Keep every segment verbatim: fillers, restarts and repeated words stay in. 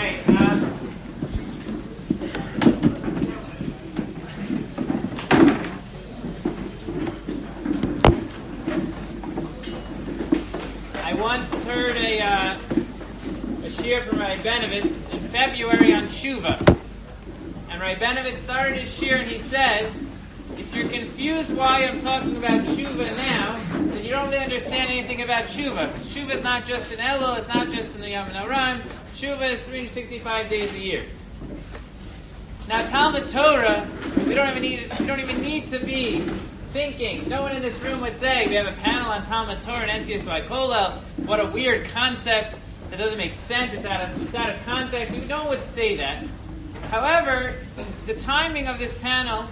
right. Um, I once heard a uh, a shiur from Rabbi Benovitz in February on Tshuva, and Rabbi Benovitz started his shiur and he said, "If you're confused why I'm talking about Tshuva now, then you don't really understand anything about Tshuva. Because Tshuva is not just in Elul, it's not just in the Yom HaRaim. Tshuva is three hundred sixty-five days a year." Now, Talmud Torah, we don't even need we don't even need to be thinking. No one in this room would say we have a panel on Talmud Torah and N T S Y Kollel. What a weird concept! That doesn't make sense. It's out of it's out of context. We no one would say that. However, the timing of this panel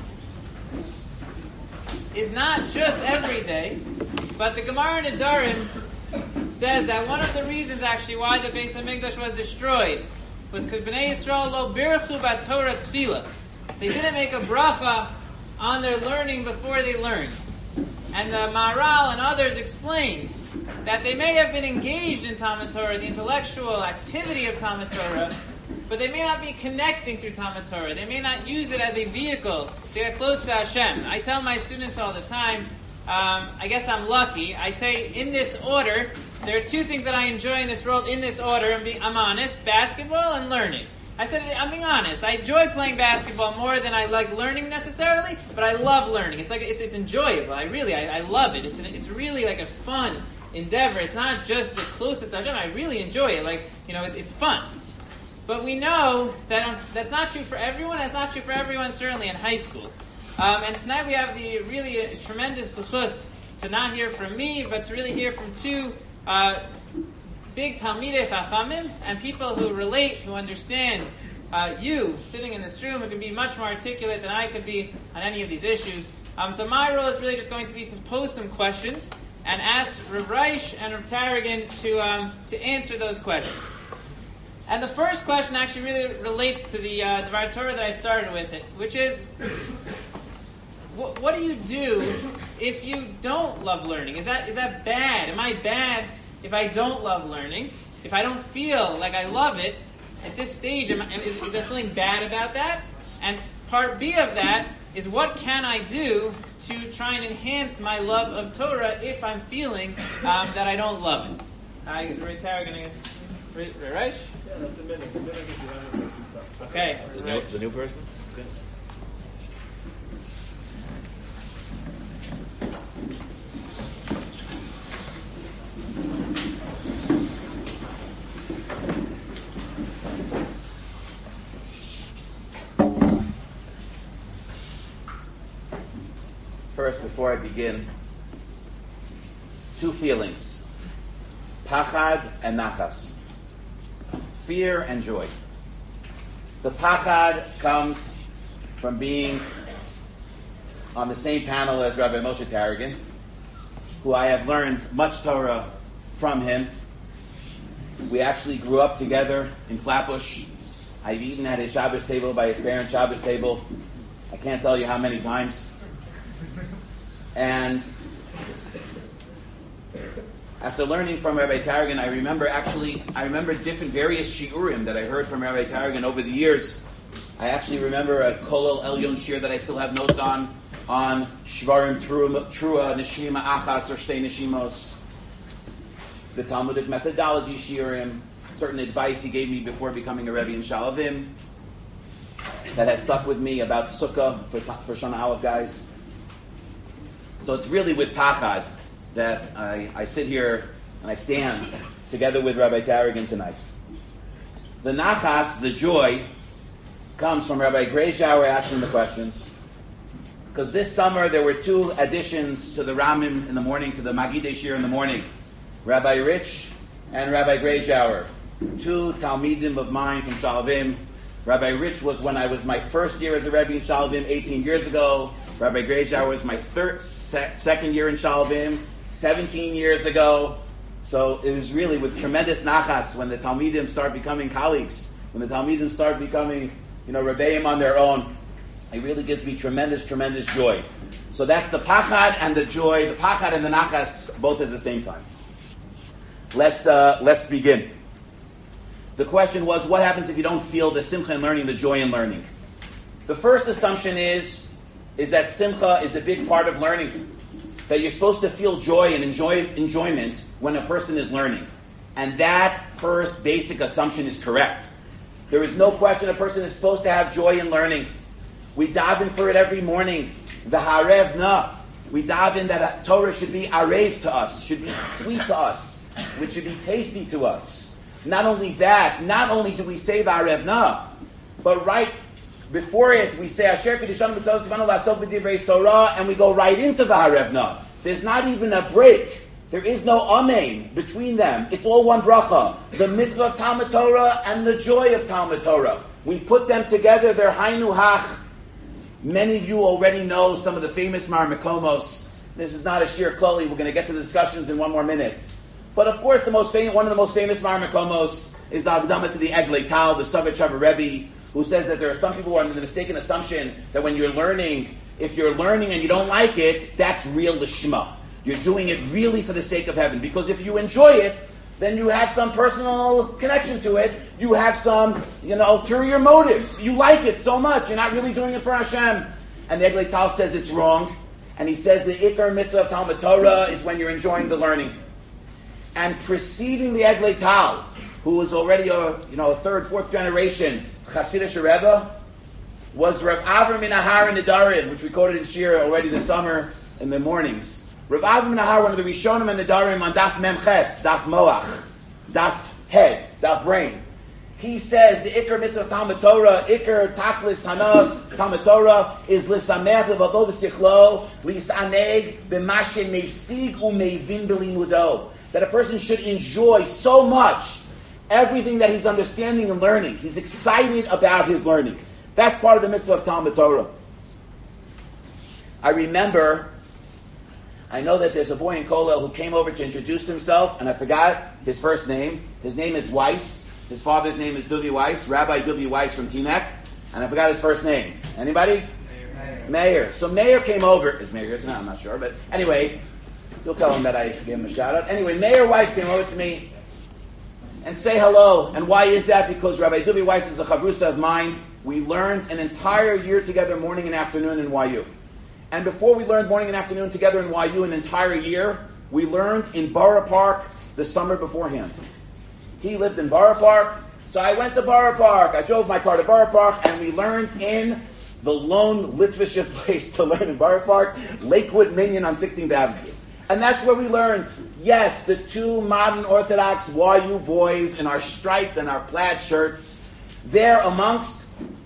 is not just every day, but the Gemara in Nedarim says that one of the reasons actually why the Beis HaMikdash was destroyed was because Bnei Yisrael lo birchu b'Torah tzvila. They didn't make a bracha on their learning before they learned. And the Maharal and others explain that they may have been engaged in Talmud Torah, the intellectual activity of Talmud Torah, but they may not be connecting through Talmud Torah. They may not use it as a vehicle to get close to Hashem. I tell my students all the time, um, I guess I'm lucky. I say, in this order, there are two things that I enjoy in this world, in this order, and be, I'm honest, basketball and learning. I said, I'm being honest. I enjoy playing basketball more than I like learning necessarily, but I love learning. It's like it's, it's enjoyable. I really, I, I love it. It's an, it's really like a fun endeavor. It's not just the closest to Hashem. I really enjoy it. Like, you know, it's it's fun. But we know that um, that's not true for everyone. That's not true for everyone, certainly in high school. Um, and tonight we have the really uh, tremendous zechus to not hear from me, but to really hear from two uh, big Talmidei Chachamim and people who relate, who understand uh, you sitting in this room, who can be much more articulate than I could be on any of these issues. Um, so my role is really just going to be to pose some questions and ask Rav Reich and Rav Tarragon to um, to answer those questions. And the first question actually really relates to the uh, Dvar Torah that I started with, it, which is, wh- what do you do if you don't love learning? Is that is that bad? Am I bad if I don't love learning? If I don't feel like I love it at this stage, am I, is, is there something bad about that? And part B of that is, what can I do to try and enhance my love of Torah if I'm feeling um, that I don't love it? I, Ray Tarragon, I guess. Ray, Ray Reich? Yeah, that's a minute. The minute is the other person stuff. Okay. The new, the new person? Good. First, before I begin, two feelings: pachad and nachas, fear and joy. The pachad comes from being on the same panel as Rabbi Moshe Tarragon, who I have learned much Torah from him. We actually grew up together in Flatbush. I've eaten at his Shabbos table, by his parents' Shabbos table. I can't tell you how many times. And after learning from Rabbi Tarragon, I remember actually, I remember different various shiurim that I heard from Rabbi Tarragon over the years. I actually remember a Kollel Elyon shiur that I still have notes on, on Shvarim Trua, Trua Neshima Achas, or Shtei Neshimos, the Talmudic methodology shiurim, certain advice he gave me before becoming a Rebbe in Shalavim, that has stuck with me about Sukkah for, for Shana Aleph guys. So it's really with pachad that I, I sit here and I stand together with Rabbi Tarragon tonight. The nachas, the joy, comes from Rabbi Grayshauer asking the questions. Because this summer there were two additions to the Ramim in the morning, to the Magidei Shir in the morning. Rabbi Rich and Rabbi Grayshauer, two Talmidim of mine from Shalavim. Rabbi Rich was when I was my first year as a Rebbe in Shalavim eighteen years ago. Rabbi Grayshauer was my third, sec, second year in Shalavim seventeen years ago. So it is really with tremendous nachas when the Talmidim start becoming colleagues, when the Talmidim start becoming, you know, Rebbeim on their own. It really gives me tremendous, tremendous joy. So that's the pachad and the joy, the pachad and the nachas, both at the same time. Let's uh, let's begin. The question was, what happens if you don't feel the simcha in learning, the joy in learning? The first assumption is, is that simcha is a big part of learning. That you're supposed to feel joy and enjoy enjoyment when a person is learning. And that first basic assumption is correct. There is no question a person is supposed to have joy in learning. We daven for it every morning. The harev na. We daven that Torah should be arev to us, should be sweet to us, which should be tasty to us. Not only that, not only do we say the harev na, but right before it, we say Asher Kedishanu B'Tzavos Tivanu La'asok B'Divrei Torah, and we go right into the harev na. There's not even a break. There is no amen between them. It's all one bracha. The mitzvah of Talmud Torah and the joy of Talmud Torah. We put them together. They're hainu hach. Many of you already know some of the famous Marmakomos. This is not a shir kloli. We're going to get to the discussions in one more minute. But of course, the most famous, one of the most famous Marmakomos is the Agdama to the Eglei Tal, the Sovetchav Rebbe, who says that there are some people who are under the mistaken assumption that when you're learning, if you're learning and you don't like it, that's real lishma. You're doing it really for the sake of heaven. Because if you enjoy it, then you have some personal connection to it. You have some, you know, ulterior motive. You like it so much. You're not really doing it for Hashem. And the Eglei Tal says it's wrong. And he says the Ikar Mitzvah of Talmud Torah is when you're enjoying the learning. And preceding the Eglei Tal, who was already a, you know, a third, fourth generation Hasidic Rebbe, was Rav Avram Minahar in Nedarim, which we quoted in Shir already this summer in the mornings. Rav Avram Minahar, one of the Rishonim and Nedarim on Daf Mem Ches, Daf Moach, Daf Head, Daf Brain. He says the Iker Mitzvah of Talmud Torah, Iker Tachlis Hanas Talmud Torah is Lisamech Levavo V'Sichlo Lisaneg B'Mashe Meisig U'Meivin B'Limudo. That a person should enjoy so much everything that he's understanding and learning. He's excited about his learning. That's part of the mitzvah of Talmud Torah. I remember, I know that there's a boy in Kollel who came over to introduce himself, and I forgot his first name. His name is Weiss. His father's name is Duvi Weiss, Rabbi Duvi Weiss from Teaneck, and I forgot his first name. Anybody? Mayor. Mayor. So Mayor came over. Is Mayor here tonight? I'm not sure, but anyway, you'll tell him that I gave him a shout out. Anyway, Mayor Weiss came over to me and say hello. And why is that? Because Rabbi Duvi Weiss is a chavrusa of mine. We learned an entire year together, morning and afternoon in Y U. And before we learned morning and afternoon together in Y U an entire year, we learned in Borough Park the summer beforehand. He lived in Borough Park, so I went to Borough Park. I drove my car to Borough Park, and we learned in the lone Litvishiv place to learn in Borough Park, Lakewood Minion on sixteenth Avenue. And that's where we learned. Yes, the two modern Orthodox Y U boys in our striped and our plaid shirts, they're amongst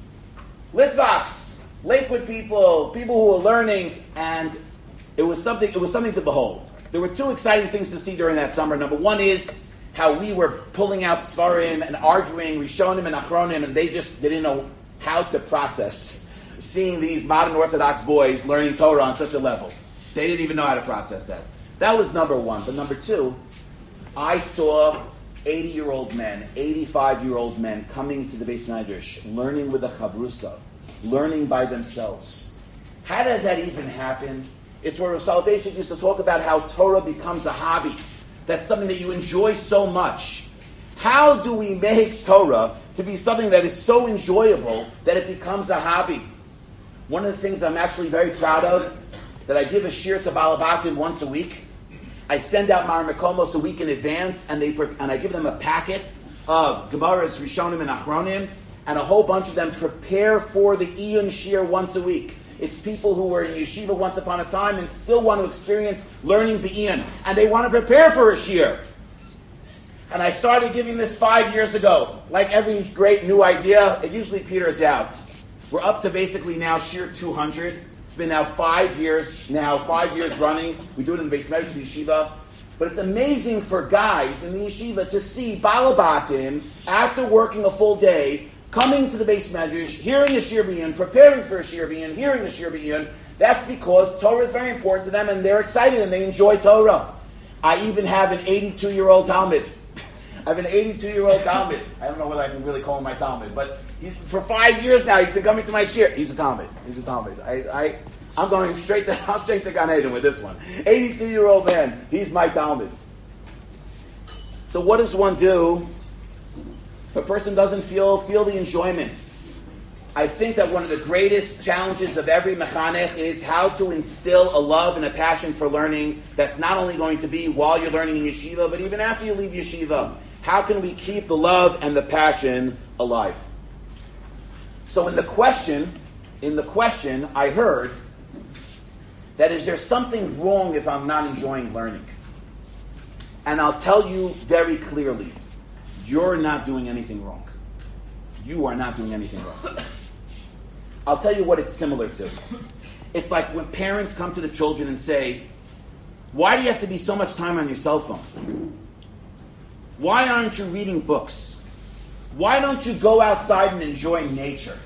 Litvaks, Lakewood people, people who were learning, and it was something. It was something to behold. There were two exciting things to see during that summer. Number one is how we were pulling out Svarim and arguing, Rishonim and Achronim, and they just didn't know how to process seeing these modern Orthodox boys learning Torah on such a level. They didn't even know how to process that. That was number one. But number two, I saw eighty-year-old men, eighty-five-year-old men coming to the Beis Medrash, learning with a chavrusa, learning by themselves. How does that even happen? It's where Rav Soloveitchik used to talk about how Torah becomes a hobby. That's something that you enjoy so much. How do we make Torah to be something that is so enjoyable that it becomes a hobby? One of the things I'm actually very proud of, that I give a shir to Balabatim once a week. I send out Mar Mekomos a week in advance, and they and I give them a packet of Gemaras, Rishonim, and Achronim, and a whole bunch of them prepare for the Iyun shir once a week. It's people who were in yeshiva once upon a time and still want to experience learning Be'iyun, and they want to prepare for a shir. And I started giving this five years ago. Like every great new idea, it usually peters out. We're up to basically now shir two hundred. It's been now five years, now five years running. We do it in the Beis Medrash yeshiva. But it's amazing for guys in the yeshiva to see Balabatim, after working a full day, coming to the Beis Medrash, hearing a shir b'iyun, preparing for a shir b'iyun, hearing a shir b'iyun. That's because Torah is very important to them, and they're excited and they enjoy Torah. I even have an eighty-two-year-old Talmud. I have an eighty-two-year-old Talmud. I don't know whether I can really call him my Talmud, but he's, for five years now, he's been coming to my shir. He's a Talmud. He's a Talmud. I, I, I'm going straight to, I'm straight to Gan Eden with this one. eighty-two-year-old man. He's my Talmud. So what does one do if a person doesn't feel feel the enjoyment. I think that one of the greatest challenges of every mechanech is how to instill a love and a passion for learning that's not only going to be while you're learning in yeshiva, but even after you leave yeshiva. How can we keep the love and the passion alive? So in the question, in the question, I heard that is there something wrong if I'm not enjoying learning? And I'll tell you very clearly, you're not doing anything wrong. You are not doing anything wrong. I'll tell you what it's similar to. It's like when parents come to the children and say, why do you have to be so much time on your cell phone? Why aren't you reading books? Why don't you go outside and enjoy nature?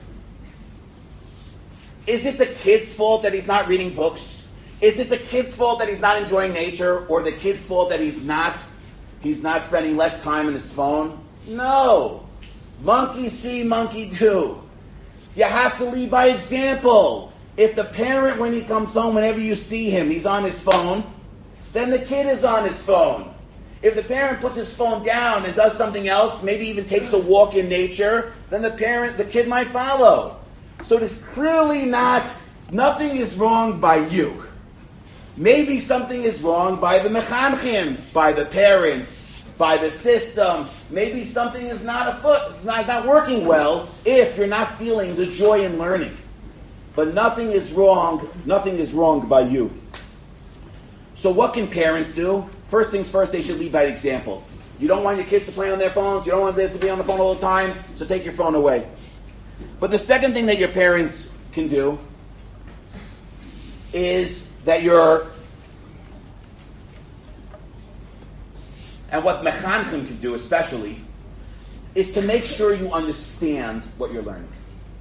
Is it the kid's fault that he's not reading books? Is it the kid's fault that he's not enjoying nature? Or the kid's fault that he's not he's not spending less time on his phone? No. Monkey see, monkey do. You have to lead by example. If the parent, when he comes home, whenever you see him, he's on his phone, then the kid is on his phone. If the parent puts his phone down and does something else, maybe even takes a walk in nature, then the parent, the kid might follow. So it is clearly not, nothing is wrong by you. Maybe something is wrong by the mechanchim, by the parents, by the system. Maybe something is not afoot, it's not, not working well if you're not feeling the joy in learning. But nothing is wrong, nothing is wrong by you. So what can parents do? First things first, they should lead by example. You don't want your kids to play on their phones, you don't want them to be on the phone all the time, so take your phone away. But the second thing that your parents can do is that you're, and what mechanchim can do especially, is to make sure you understand what you're learning.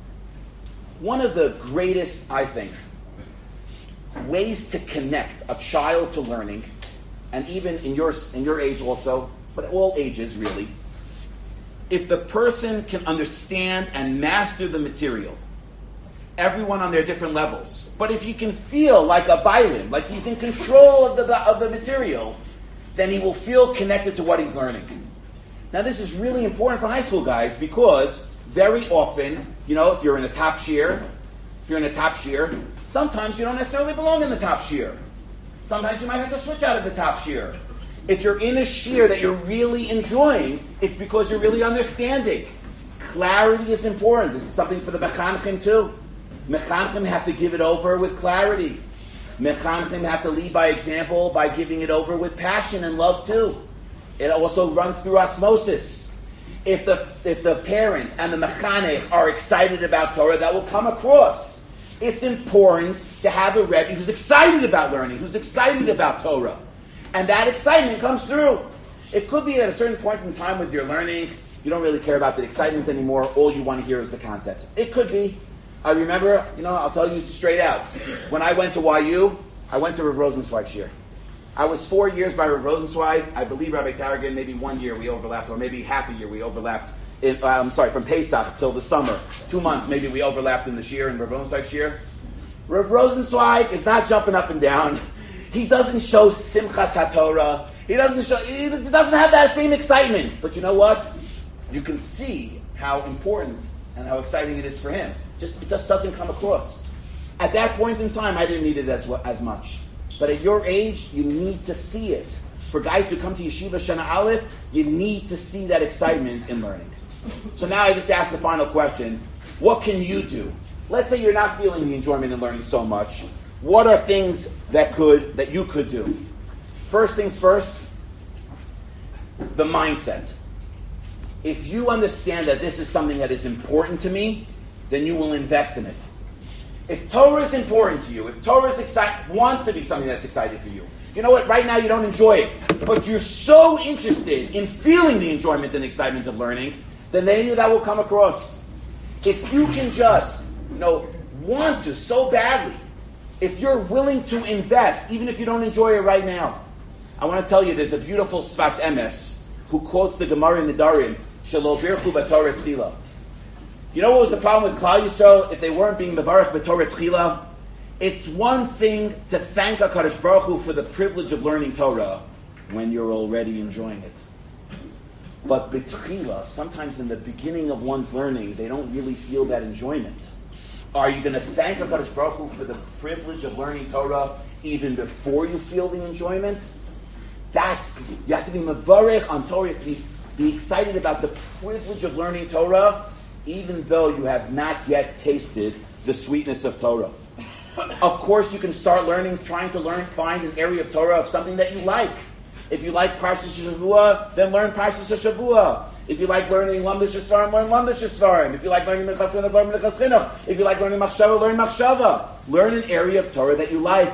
One of the greatest, I think, ways to connect a child to learning, and even in your, in your age also, but all ages really, if the person can understand and master the material, everyone on their different levels, but if you can feel like a bailim, like he's in control of the, of the material, then he will feel connected to what he's learning. Now this is really important for high school guys because very often, you know, if you're in a top shiur, if you're in a top shiur, sometimes you don't necessarily belong in the top shiur. Sometimes you might have to switch out of the top shiur. If you're in a shiur that you're really enjoying, it's because you're really understanding. Clarity is important. This is something for the mechanchim too. Mechanchim have to give it over with clarity. Mechanchim have to lead by example by giving it over with passion and love too. It also runs through osmosis. If the if the parent and the mechanech are excited about Torah, that will come across. It's important to have a Rebbe who's excited about learning, who's excited about Torah. And that excitement comes through. It could be at a certain point in time with your learning, you don't really care about the excitement anymore. All you want to hear is the content. It could be. I remember, you know, I'll tell you straight out. When I went to Y U, I went to Rav Rosenzweig shiur. I was four years by Rav Rosenzweig. I believe Rabbi Tarragon, maybe one year we overlapped, or maybe half a year we overlapped. In, uh, I'm sorry, from Pesach till the summer. Two months maybe we overlapped in the shiur, in Rav Rosenzweig shiur. Rav Rosenzweig is not jumping up and down. He doesn't show Simchas HaTorah. He doesn't show, he doesn't have that same excitement. But you know what? You can see how important and how exciting it is for him. Just, it just doesn't come across. At that point in time, I didn't need it as, as much. But at your age, you need to see it. For guys who come to Yeshiva Shana Aleph, you need to see that excitement in learning. So now I just ask the final question. What can you do? Let's say you're not feeling the enjoyment in learning so much. What are things that could that you could do? First things first, the mindset. If you understand that this is something that is important to me, then you will invest in it. If Torah is important to you, if Torah is excite, wants to be something that's exciting for you, you know what, right now you don't enjoy it, but you're so interested in feeling the enjoyment and excitement of learning, then maybe that will come across. If you can just, you know, want to so badly, if you're willing to invest, even if you don't enjoy it right now, I want to tell you there's a beautiful Sfas Emes who quotes the Gemara in Nedarim, Shelo birchu b'Torah tchila. You know what was the problem with Klal Yisrael if they weren't being mevarach b'Torah tchila? It's one thing to thank HaKadosh Baruch Hu for the privilege of learning Torah when you're already enjoying it. But betchila, sometimes in the beginning of one's learning, they don't really feel that enjoyment. Are you going to thank HaKadosh Baruch Hu for the privilege of learning Torah even before you feel the enjoyment? That's, you have to be mevarech on Torah. You have to be, be excited about the privilege of learning Torah, even though you have not yet tasted the sweetness of Torah. Of course, you can start learning, trying to learn, find an area of Torah of something that you like. If you like Parshas Shavua, then learn Parshas Shavua. If you like learning Lamdash Yisvarim, learn Lamdash Yisvarim. If you like learning Minchas Chinuch, learn Minchas Chinuch. If you like learning Machshava, learn Machshava. Learn an area of Torah that you like.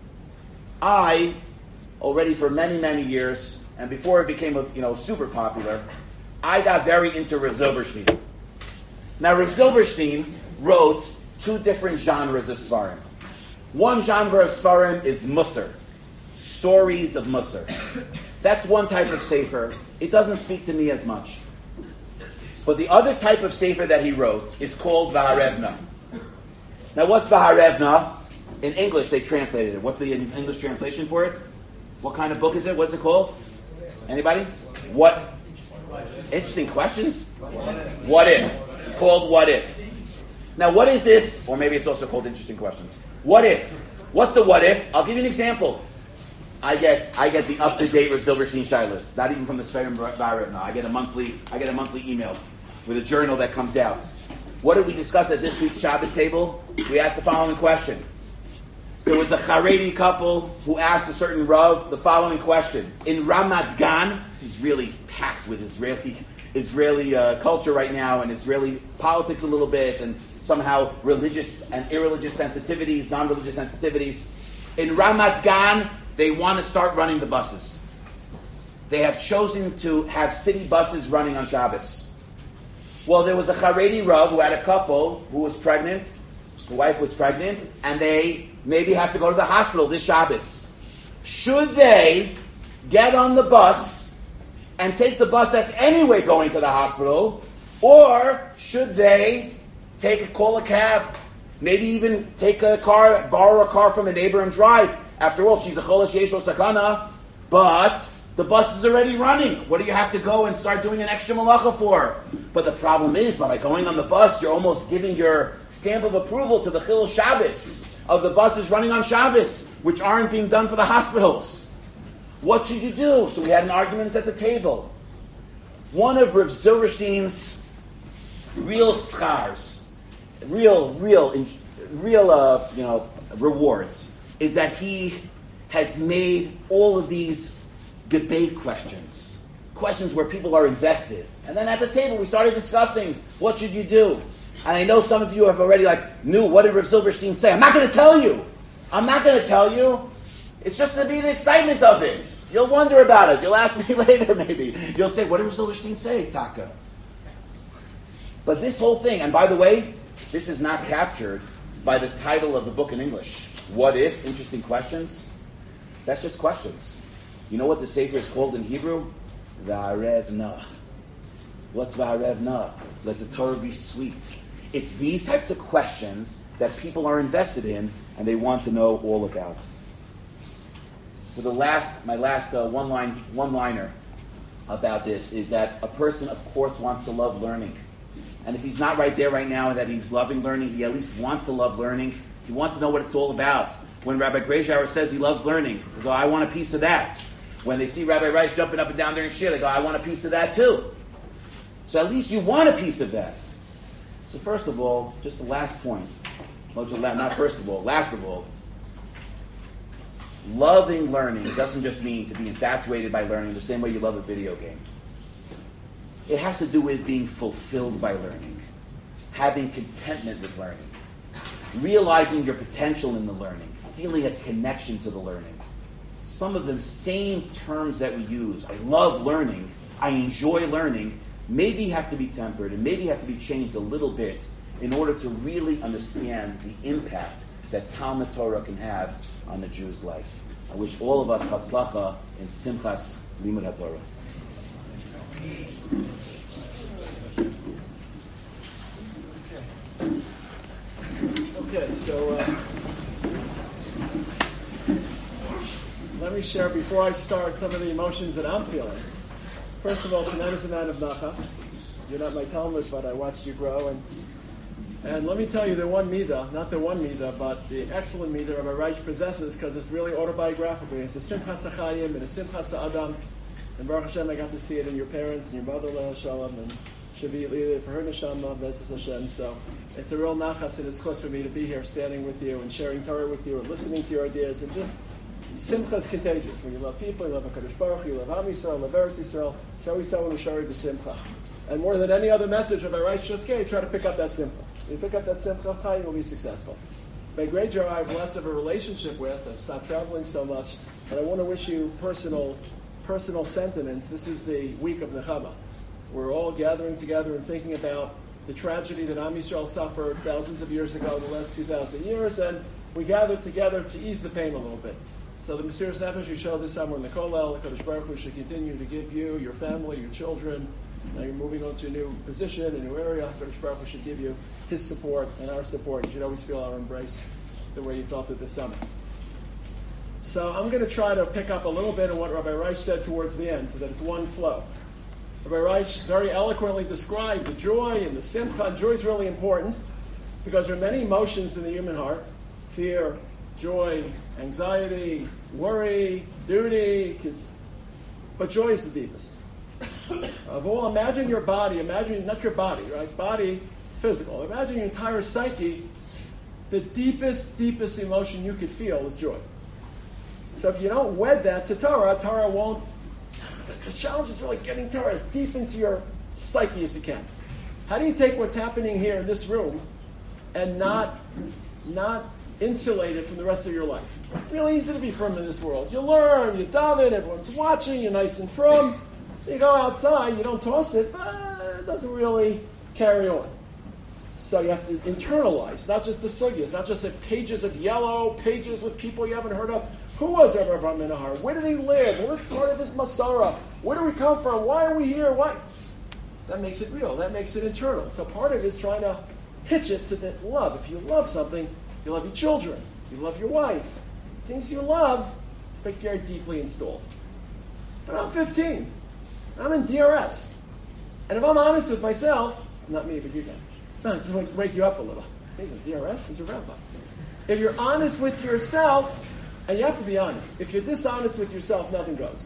I, already for many, many years, and before it became you know super popular, I got very into Rav Zilberstein. Now, Rav Zilberstein wrote two different genres of Svarim. One genre of Svarim is Musar, stories of Musar. That's one type of sefer. It doesn't speak to me as much. But the other type of sefer that he wrote is called Vaharevna. Now, what's Vaharevna? In English, they translated it. What's the English translation for it? What kind of book is it? What's it called? Anybody? What? Interesting questions? What if? It's called What If. Now, what is this? Or maybe it's also called Interesting Questions. What if? What's the what if? I'll give you an example. I get I get the up to date Rav Zilberstein Shilas. Not even from the Sferim Vaharevna. I get a monthly I get a monthly email with a journal that comes out. What did we discuss at this week's Shabbos table? We asked the following question. There was a Haredi couple who asked a certain Rav the following question. In Ramat Gan, he's really packed with Israeli Israeli uh, culture right now and Israeli politics a little bit and somehow religious and irreligious sensitivities, non-religious sensitivities. In Ramat Gan, they want to start running the buses. They have chosen to have city buses running on Shabbos. Well, there was a Haredi Rav who had a couple who was pregnant, the wife was pregnant, and they maybe have to go to the hospital this Shabbos. Should they get on the bus and take the bus that's anyway going to the hospital, or should they take a call a cab, maybe even take a car, borrow a car from a neighbor and drive? After all, she's a cholesh yesh lo sakana, but the bus is already running. What do you have to go and start doing an extra malacha for? But the problem is, by going on the bus, you're almost giving your stamp of approval to the Chilul Shabbos of the buses running on Shabbos, which aren't being done for the hospitals. What should you do? So we had an argument at the table. One of Rav Zilberstein's real schars, real, real, real, uh, you know, rewards, is that he has made all of these debate questions, questions where people are invested. And then at the table, we started discussing, what should you do? And I know some of you have already like knew, what did Rav Zilberstein say? I'm not going to tell you. I'm not going to tell you. It's just to be the excitement of it. You'll wonder about it. You'll ask me later, maybe. You'll say, what did Rav Zilberstein say, Taka? But this whole thing, and by the way, this is not captured by the title of the book in English. What if? Interesting questions. That's just questions. You know what the Sefer is called in Hebrew? Vaharevna. What's Vaharevna? Let the Torah be sweet. It's these types of questions that people are invested in and they want to know all about. For the last, my last uh, one line, one liner about this is that a person, of course, wants to love learning. And if he's not right there right now and that he's loving learning, he at least wants to love learning. He wants to know what it's all about. When Rabbi Greyshauer says he loves learning, they go, I want a piece of that. When they see Rabbi Rice jumping up and down during shir, they go, I want a piece of that too. So at least you want a piece of that. So first of all, just the last point. Not first of all, last of all. Loving learning doesn't just mean to be infatuated by learning the same way you love a video game. It has to do with being fulfilled by learning, having contentment with learning, realizing your potential in the learning, feeling a connection to the learning. Some of the same terms that we use, I love learning, I enjoy learning, maybe have to be tempered and maybe have to be changed a little bit in order to really understand the impact that Talmud Torah can have on the Jew's life. I wish all of us Hatzlacha in Simchas Limud HaTorah. Okay, so uh, let me share, before I start, some of the emotions that I'm feeling. first of all, tremendous amount of nachas. You're not my Talmud, but I watched you grow. And and let me tell you, the one midah, not the one midah, but the excellent midah Rabbi Reich possesses, because it's really autobiographical. It's a simchas hachayim and a simchas ha'adam. And Baruch Hashem, I got to see it in your parents and your mother, Leah Shalom, and Shavi Lili for her neshama, Bezos Hashem. So it's a real nachas and it's close for me to be here, standing with you and sharing Torah with you and listening to your ideas. And just simcha is contagious. When you love people, you love HaKadosh Baruch Hu, you love Am Yisrael, you love Eretz Yisrael. Shall we say when we shari b'simcha? And more than any other message Rabbi Reich just gave, try to pick up that simcha. If you pick up that simcha, you will be successful. My great jar I have less of a relationship with. I've stopped traveling so much, but I want to wish you personal, personal sentiments. This is the week of Nechama. We're all gathering together and thinking about the tragedy that Am Yisrael suffered thousands of years ago, the last two thousand years, and we gathered together to ease the pain a little bit. So the Mesiras Nefesh we show this summer in the Kollel, HaKadosh Baruch Hu should continue to give you, your family, your children. Now you're moving on to a new position, a new area. HaKadosh Baruch Hu should give you his support and our support. You should always feel our embrace the way you felt it this summer. So I'm going to try to pick up a little bit of what Rabbi Reich said towards the end, so that it's one flow. Rabbi Reich very eloquently described the joy and the simcha. Joy is really important because there are many emotions in the human heart: fear, joy, anxiety, worry, duty. But joy is the deepest of all. Imagine your body. Imagine not your body, right? Body is physical. Imagine your entire psyche. The deepest, deepest emotion you could feel is joy. So if you don't wed that to Torah, Torah won't. The challenge is really getting Torah as deep into your psyche as you can. How do you take what's happening here in this room and not, not insulate it from the rest of your life? It's really easy to be frum in this world. You learn, you daven, everyone's watching, you're nice and frum. You go outside, you don't toss it, but it doesn't really carry on. So you have to internalize, not just the sugyas, not just the pages of yellow, pages with people you haven't heard of. Who was Rabbi Avraham Minahar? Where did he live? What was part of his Masara? Where do we come from? Why are we here? Why? That makes it real. That makes it internal. So part of it is trying to hitch it to the love. If you love something, you love your children. You love your wife. Things you love, but you're deeply installed. But I'm fifteen. I'm in D R S. And if I'm honest with myself, not me, but you guys. No, just want to wake you up a little. He's a D R S, he's a rabbi. If you're honest with yourself, and you have to be honest. If you're dishonest with yourself, nothing goes.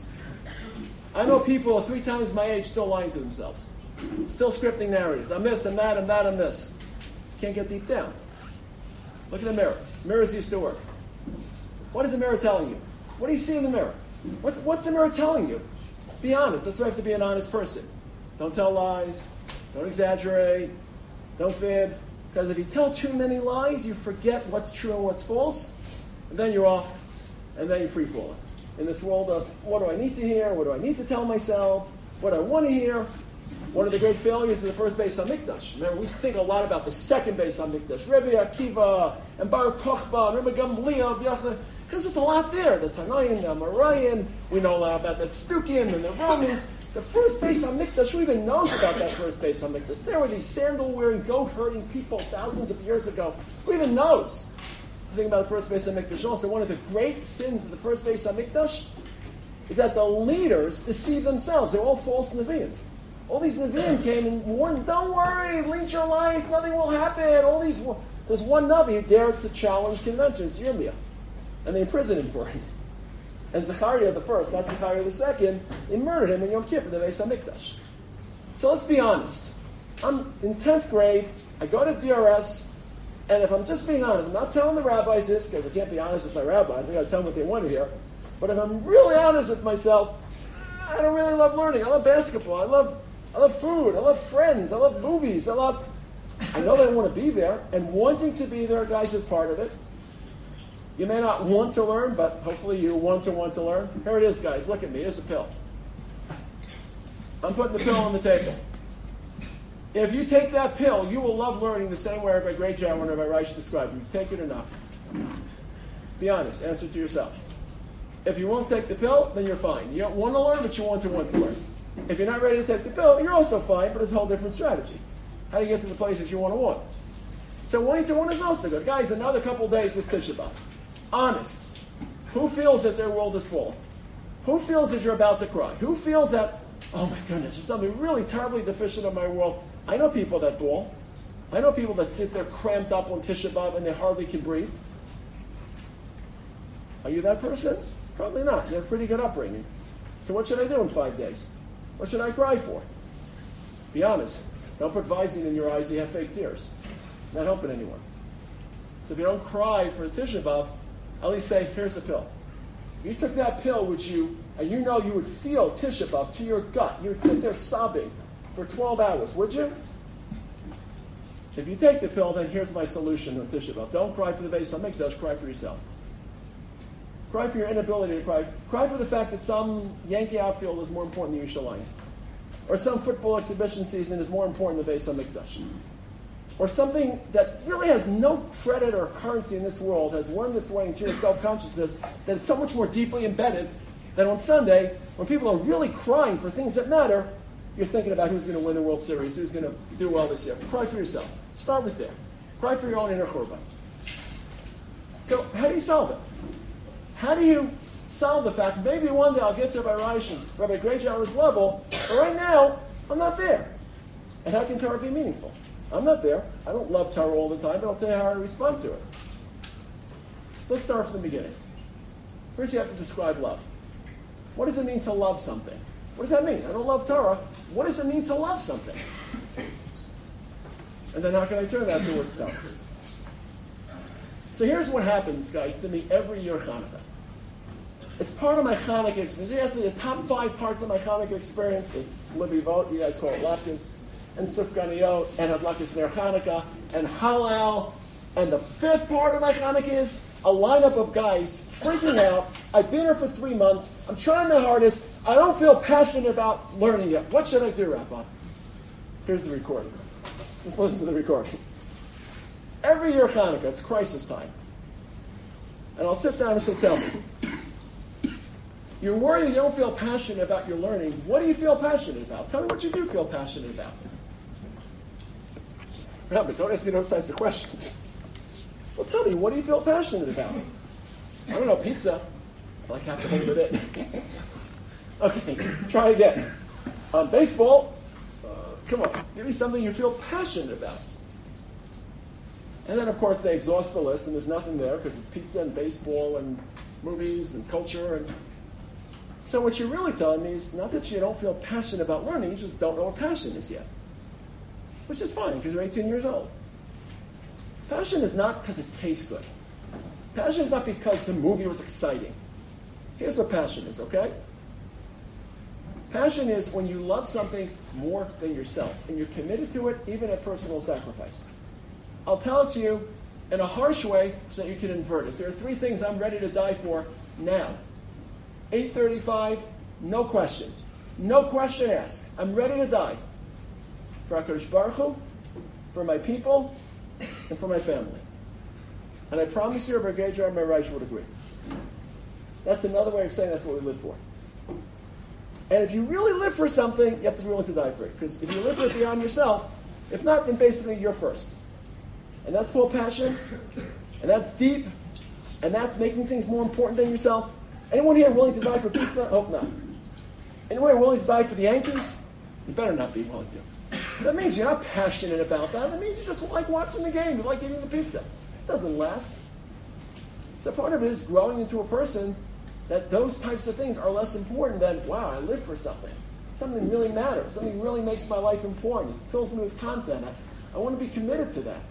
I know people three times my age still lying to themselves. Still scripting narratives. I'm this, I'm that, I'm that, I'm this. Can't get deep down. Look at the mirror. Mirrors used to work. What is the mirror telling you? What do you see in the mirror? What's, what's the mirror telling you? Be honest. That's why you have to be an honest person. Don't tell lies. Don't exaggerate. Don't fib. Because if you tell too many lies, you forget what's true and what's false. And then you're off. And then you're free falling. In this world of what do I need to hear? What do I need to tell myself? What do I want to hear? One of the great failures of the first Beis HaMikdash. Remember, we think a lot about the second Beis HaMikdash. Rebbe Akiva and Baruch Kochba and Rebbe Gamliel. There's just a lot there. The Tanaim, the Amoraim. We know a lot about the Stukim and the Romans. The first Beis HaMikdash, who even knows about that first Beis HaMikdash? There were these sandal-wearing, goat-herding people thousands of years ago. Who even knows? To think about the first Beis HaMikdash. Also, one of the great sins of the first Beis HaMikdash is that the leaders deceived themselves. They're all false Nevi'im. All these Nevi'im came and warned, don't worry, lead your life, nothing will happen. All these, there's one Navi who dared to challenge conventions, Yirmiyah. And they imprisoned him for it. And Zechariah the first, not Zechariah the second, they murdered him in Yom Kippur, the Beis HaMikdash. So let's be honest. I'm in tenth grade, I go to D R S, and if I'm just being honest, I'm not telling the rabbis this, because I can't be honest with my rabbis, I got to tell them what they want to hear. But if I'm really honest with myself, I don't really love learning. I love basketball. I love I love food. I love friends. I love movies. I love... I know that I want to be there, and wanting to be there, guys, is part of it. You may not want to learn, but hopefully you want to want to learn. Here it is, guys. Look at me. Here's a pill. I'm putting the pill on the table. If you take that pill, you will love learning the same way by Great John when Rabbi Reich described it. You take it or not. Be honest. Answer to yourself. If you won't take the pill, then you're fine. You don't want to learn, but you want to want to learn. If you're not ready to take the pill, you're also fine, but it's a whole different strategy. How do you get to the places you want to want? So wanting to want is also good. Guys, another couple days is Tisha B'Av. Honest. Who feels that their world is falling? Who feels that you're about to cry? Who feels that, oh my goodness, there's something really terribly deficient in my world. I know people that bawl. I know people that sit there cramped up on Tisha B'Av and they hardly can breathe. Are you that person? Probably not. You have a pretty good upbringing. So what should I do in five days? What should I cry for? Be honest. Don't put Visine in your eyes, you have fake tears. Not helping anyone. So if you don't cry for Tisha B'Av, at least say, here's a pill. If you took that pill, would you, and you know you would feel Tisha B'Av to your gut, you would sit there sobbing for twelve hours, would you? If you take the pill, then here's my solution on Tisha B'Av. Don't cry for the Beis HaMikdash, cry for yourself. Cry for your inability to cry. Cry for the fact that some Yankee outfield is more important than Yerushalayim. Or some football exhibition season is more important than Beis HaMikdash. Or something that really has no credit or currency in this world has wormed its way into your self-consciousness that it's so much more deeply embedded that on Sunday, when people are really crying for things that matter, you're thinking about who's going to win the World Series, who's going to do well this year. Cry for yourself. Start with there. Cry for your own inner churban. So how do you solve it? How do you solve the fact that maybe one day I'll get to Rabbi Reish and Rabbi Greyjour's level, but right now, I'm not there. And how can Torah be meaningful? I'm not there. I don't love Torah all the time, but I'll tell you how I respond to it. So let's start from the beginning. First you have to describe love. What does it mean to love something? What does that mean? I don't love Torah. What does it mean to love something? And then how can I turn that towards stuff? So here's what happens, guys, to me every year Hanukkah. It's part of my Hanukkah experience. You ask me the top five parts of my Hanukkah experience. It's Levivot, you guys call it Latkes, and Sufganiyot, and Hadlakas Ner Hanukkah, and Halal. And the fifth part of my Hanukkah is a lineup of guys freaking out. I've been here for three months. I'm trying my hardest. I don't feel passionate about learning yet. What should I do, Rabbi? Here's the recording. Just listen to the recording. Every year Hanukkah, it's crisis time. And I'll sit down and say, tell me, you're worried you don't feel passionate about your learning. What do you feel passionate about? Tell me what you do feel passionate about. Rabbi, don't ask me those types of questions. Well, tell me, what do you feel passionate about? I don't know, pizza. I like have to hold it in. Okay, try again. Um, baseball. Uh, come on, give me something you feel passionate about. And then, of course, they exhaust the list, and there's nothing there because it's pizza and baseball and movies and culture. And so what you're really telling me is not that you don't feel passionate about learning, you just don't know what passion is yet. Which is fine because you're eighteen years old. Passion is not because it tastes good. Passion is not because the movie was exciting. Here's what passion is, okay? Passion is when you love something more than yourself, and you're committed to it even at personal sacrifice. I'll tell it to you in a harsh way so that you can invert it. There are three things I'm ready to die for now. eight thirty-five, no question. No question asked. I'm ready to die. For HaKadosh Baruch Hu, for my people, and for my family. And I promise you, Rabbi Gejar and my Reish would agree. That's another way of saying that's what we live for. And if you really live for something, you have to be willing to die for it. Because if you live for it beyond yourself, if not, then basically you're first. And that's called passion, and that's deep, and that's making things more important than yourself. Anyone here willing to die for pizza? Hope not. Anyone here willing to die for the Yankees? You better not be willing to. That means you're not passionate about that. That means you just like watching the game. You like eating the pizza. It doesn't last. So part of it is growing into a person that those types of things are less important than, wow, I live for something. Something really matters. Something really makes my life important. It fills me with content. I, I want to be committed to that.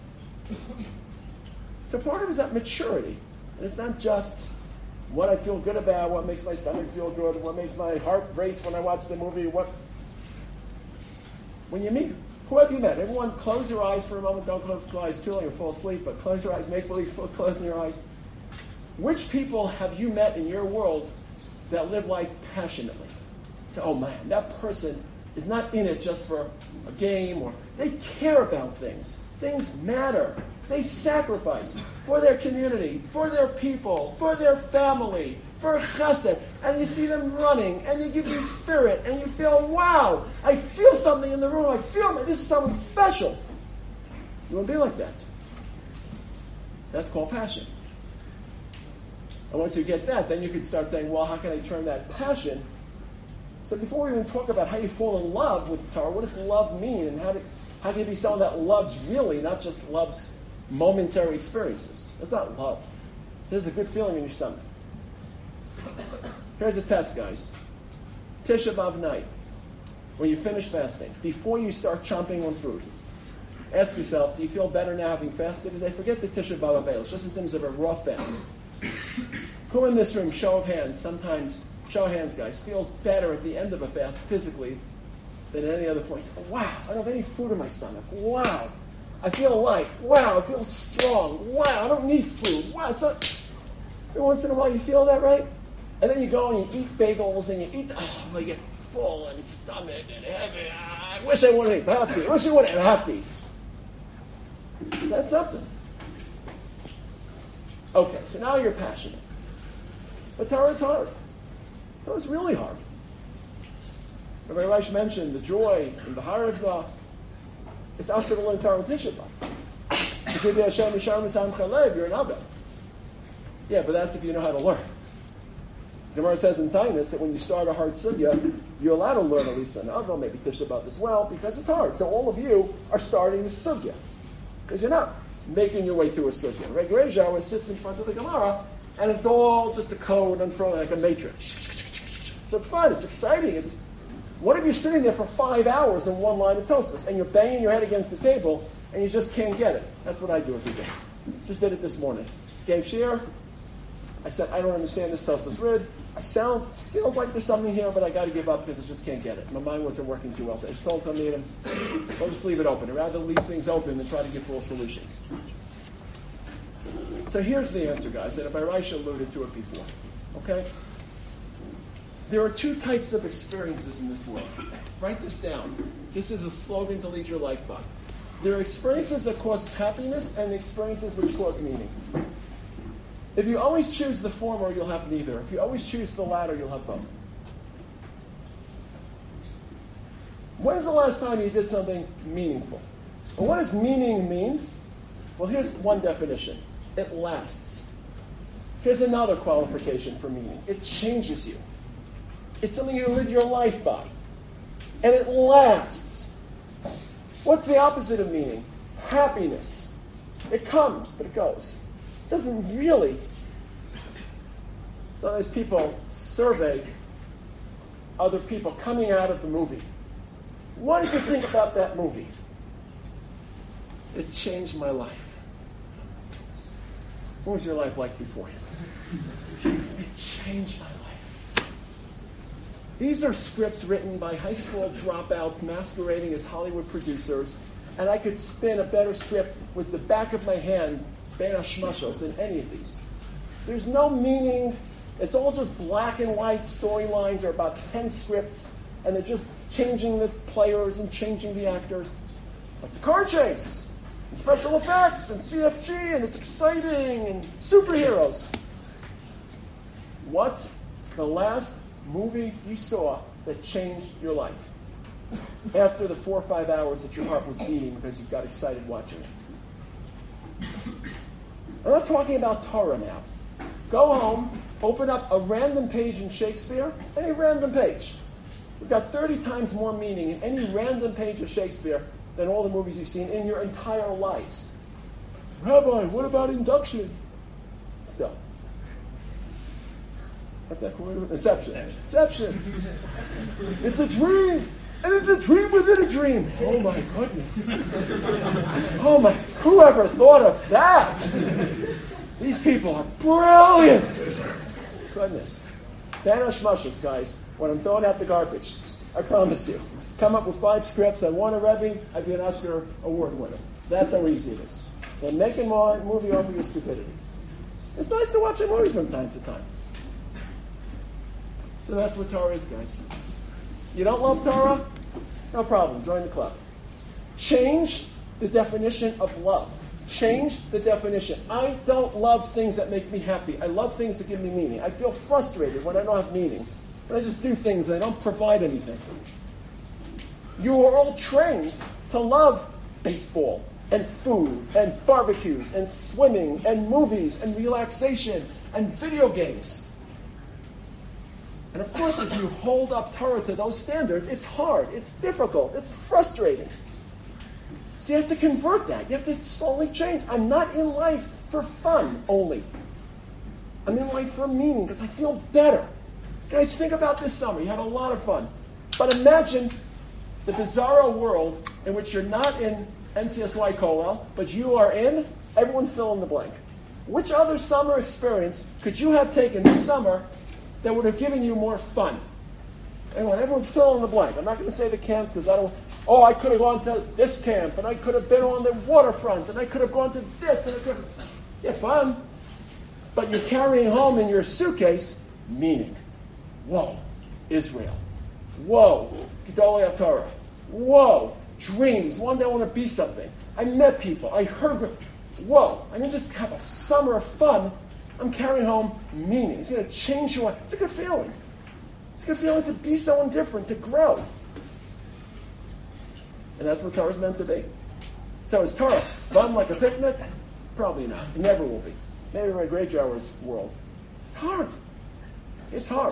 So part of it is that maturity. And it's not just what I feel good about, what makes my stomach feel good, what makes my heart race when I watch the movie, what... When you meet, who have you met? Everyone, close your eyes for a moment. Don't close your eyes too long or fall asleep, but close your eyes. Make believe closing your eyes. Which people have you met in your world that live life passionately? Say, oh man, that person is not in it just for a game, or they care about things. Things matter. They sacrifice for their community, for their people, for their family, for chesed. And you see them running, and you give you spirit, and you feel, wow, I feel something in the room. I feel this is something special. You want to be like that. That's called passion. And once you get that, then you can start saying, well, how can I turn that passion So before we even talk about how you fall in love with Torah, what does love mean, and how, do, how can you be someone that loves really, not just loves momentary experiences? That's not love. There's a good feeling in your stomach. Here's a test, guys. Tisha B'Av night, when you finish fasting, before you start chomping on food, ask yourself, do you feel better now having fasted today? Forget the Tisha B'Av Avails, just in terms of a raw fast. Who in this room, show of hands, sometimes, show of hands, guys, feels better at the end of a fast physically than at any other point? Oh, wow, I don't have any food in my stomach. Wow, I feel light. Wow, I feel strong. Wow, I don't need food. Wow, so once in a while you feel that, right? And then you go and you eat bagels and you eat, oh, you get full and stomach and heavy. Ah, I wish I wouldn't eat, but I have to. I wish I wouldn't have to eat. That's something. Okay, so now you're passionate. But Torah is hard. Torah is really hard. Rabbi Reish mentioned the joy and the harivda. It's asur to learn Torah with Tisha B'Av. You're an Abed. Yeah, but that's if you know how to learn. Gemara says in Tainus that when you start a hard sugya, you're allowed to learn at least an Abed, maybe Tisha B'Av as well, because it's hard. So all of you are starting the sugya. Because you're not making your way through a sugya. Reg Reja always sits in front of the Gemara, and it's all just a code unfurling like a matrix. So it's fun, it's exciting. It's what if you're sitting there for five hours in one line of Tosfos, and you're banging your head against the table, and you just can't get it? That's what I do every day. Just did it this morning. Gave shir. I said, I don't understand this Tosfos Rid. I sound, feels like there's something here, but I got to give up because I just can't get it. My mind wasn't working too well. I just told Talmidim, don't just leave it open. I'd rather leave things open than try to get full solutions. So here's the answer, guys, and Rabbi Reish alluded to it before. Okay? There are two types of experiences in this world. Write this down. This is a slogan to lead your life by. There are experiences that cause happiness and experiences which cause meaning. If you always choose the former, you'll have neither. If you always choose the latter, you'll have both. When's the last time you did something meaningful? And what does meaning mean? Well, here's one definition. It lasts. Here's another qualification for meaning. It changes you. It's something you live your life by. And it lasts. What's the opposite of meaning? Happiness. It comes, but it goes. It doesn't really. Sometimes people survey other people coming out of the movie. What did you think about that movie? It changed my life. What was your life like before? It changed my life. These are scripts written by high school dropouts masquerading as Hollywood producers, and I could spin a better script with the back of my hand, Ben Hashmashos, than any of these. There's no meaning. It's all just black and white storylines or about ten scripts, and they're just changing the players and changing the actors. But the car chase, and special effects, and C F G, and it's exciting, and superheroes. What's the last movie you saw that changed your life? After the four or five hours that your heart was beating because you got excited watching it. I'm not talking about Torah now. Go home, open up a random page in Shakespeare, any random page. We've got thirty times more meaning in any random page of Shakespeare than all the movies you've seen in your entire lives. Rabbi, what about induction? Still. What's that called? Inception. Inception. It's a dream. And it's a dream within a dream. Oh my goodness. Oh my, whoever thought of that? These people are brilliant. Goodness. Ben Hashmashos, guys, when I'm throwing out the garbage, I promise you, come up with five scripts, I won a Rebbe, I'd be an Oscar award winner. That's how easy it is. And making a movie off of your stupidity. It's nice to watch a movie from time to time. So that's what Torah is, guys. You don't love Torah? No problem. Join the club. Change the definition of love. Change the definition. I don't love things that make me happy. I love things that give me meaning. I feel frustrated when I don't have meaning. When I just do things and I don't provide anything. You are all trained to love baseball and food and barbecues and swimming and movies and relaxation and video games. And of course, if you hold up Torah to those standards, it's hard, it's difficult, it's frustrating. So you have to convert that. You have to slowly change. I'm not in life for fun only. I'm in life for meaning because I feel better. Guys, think about this summer. You had a lot of fun. But imagine the bizarro world in which you're not in N C S Y Kollel, but you are in, everyone fill in the blank. Which other summer experience could you have taken this summer that would have given you more fun? Anyone, everyone fill in the blank. I'm not going to say the camps because I don't, oh, I could have gone to this camp, and I could have been on the waterfront, and I could have gone to this, and I could have, yeah, fun. But you're carrying home in your suitcase meaning. Whoa, Israel. Whoa, Gedolei Torah. Whoa, dreams. One day I want to be something. I met people. I heard. Whoa, I didn't just have a summer of fun. I'm carrying home meaning. It's going to change your life. It's a good feeling. It's a good feeling to be someone different, to grow. And that's what Torah is meant to be. So is Torah fun like a picnic? Probably not. It never will be. Maybe in a great hours world. Hard. It's hard.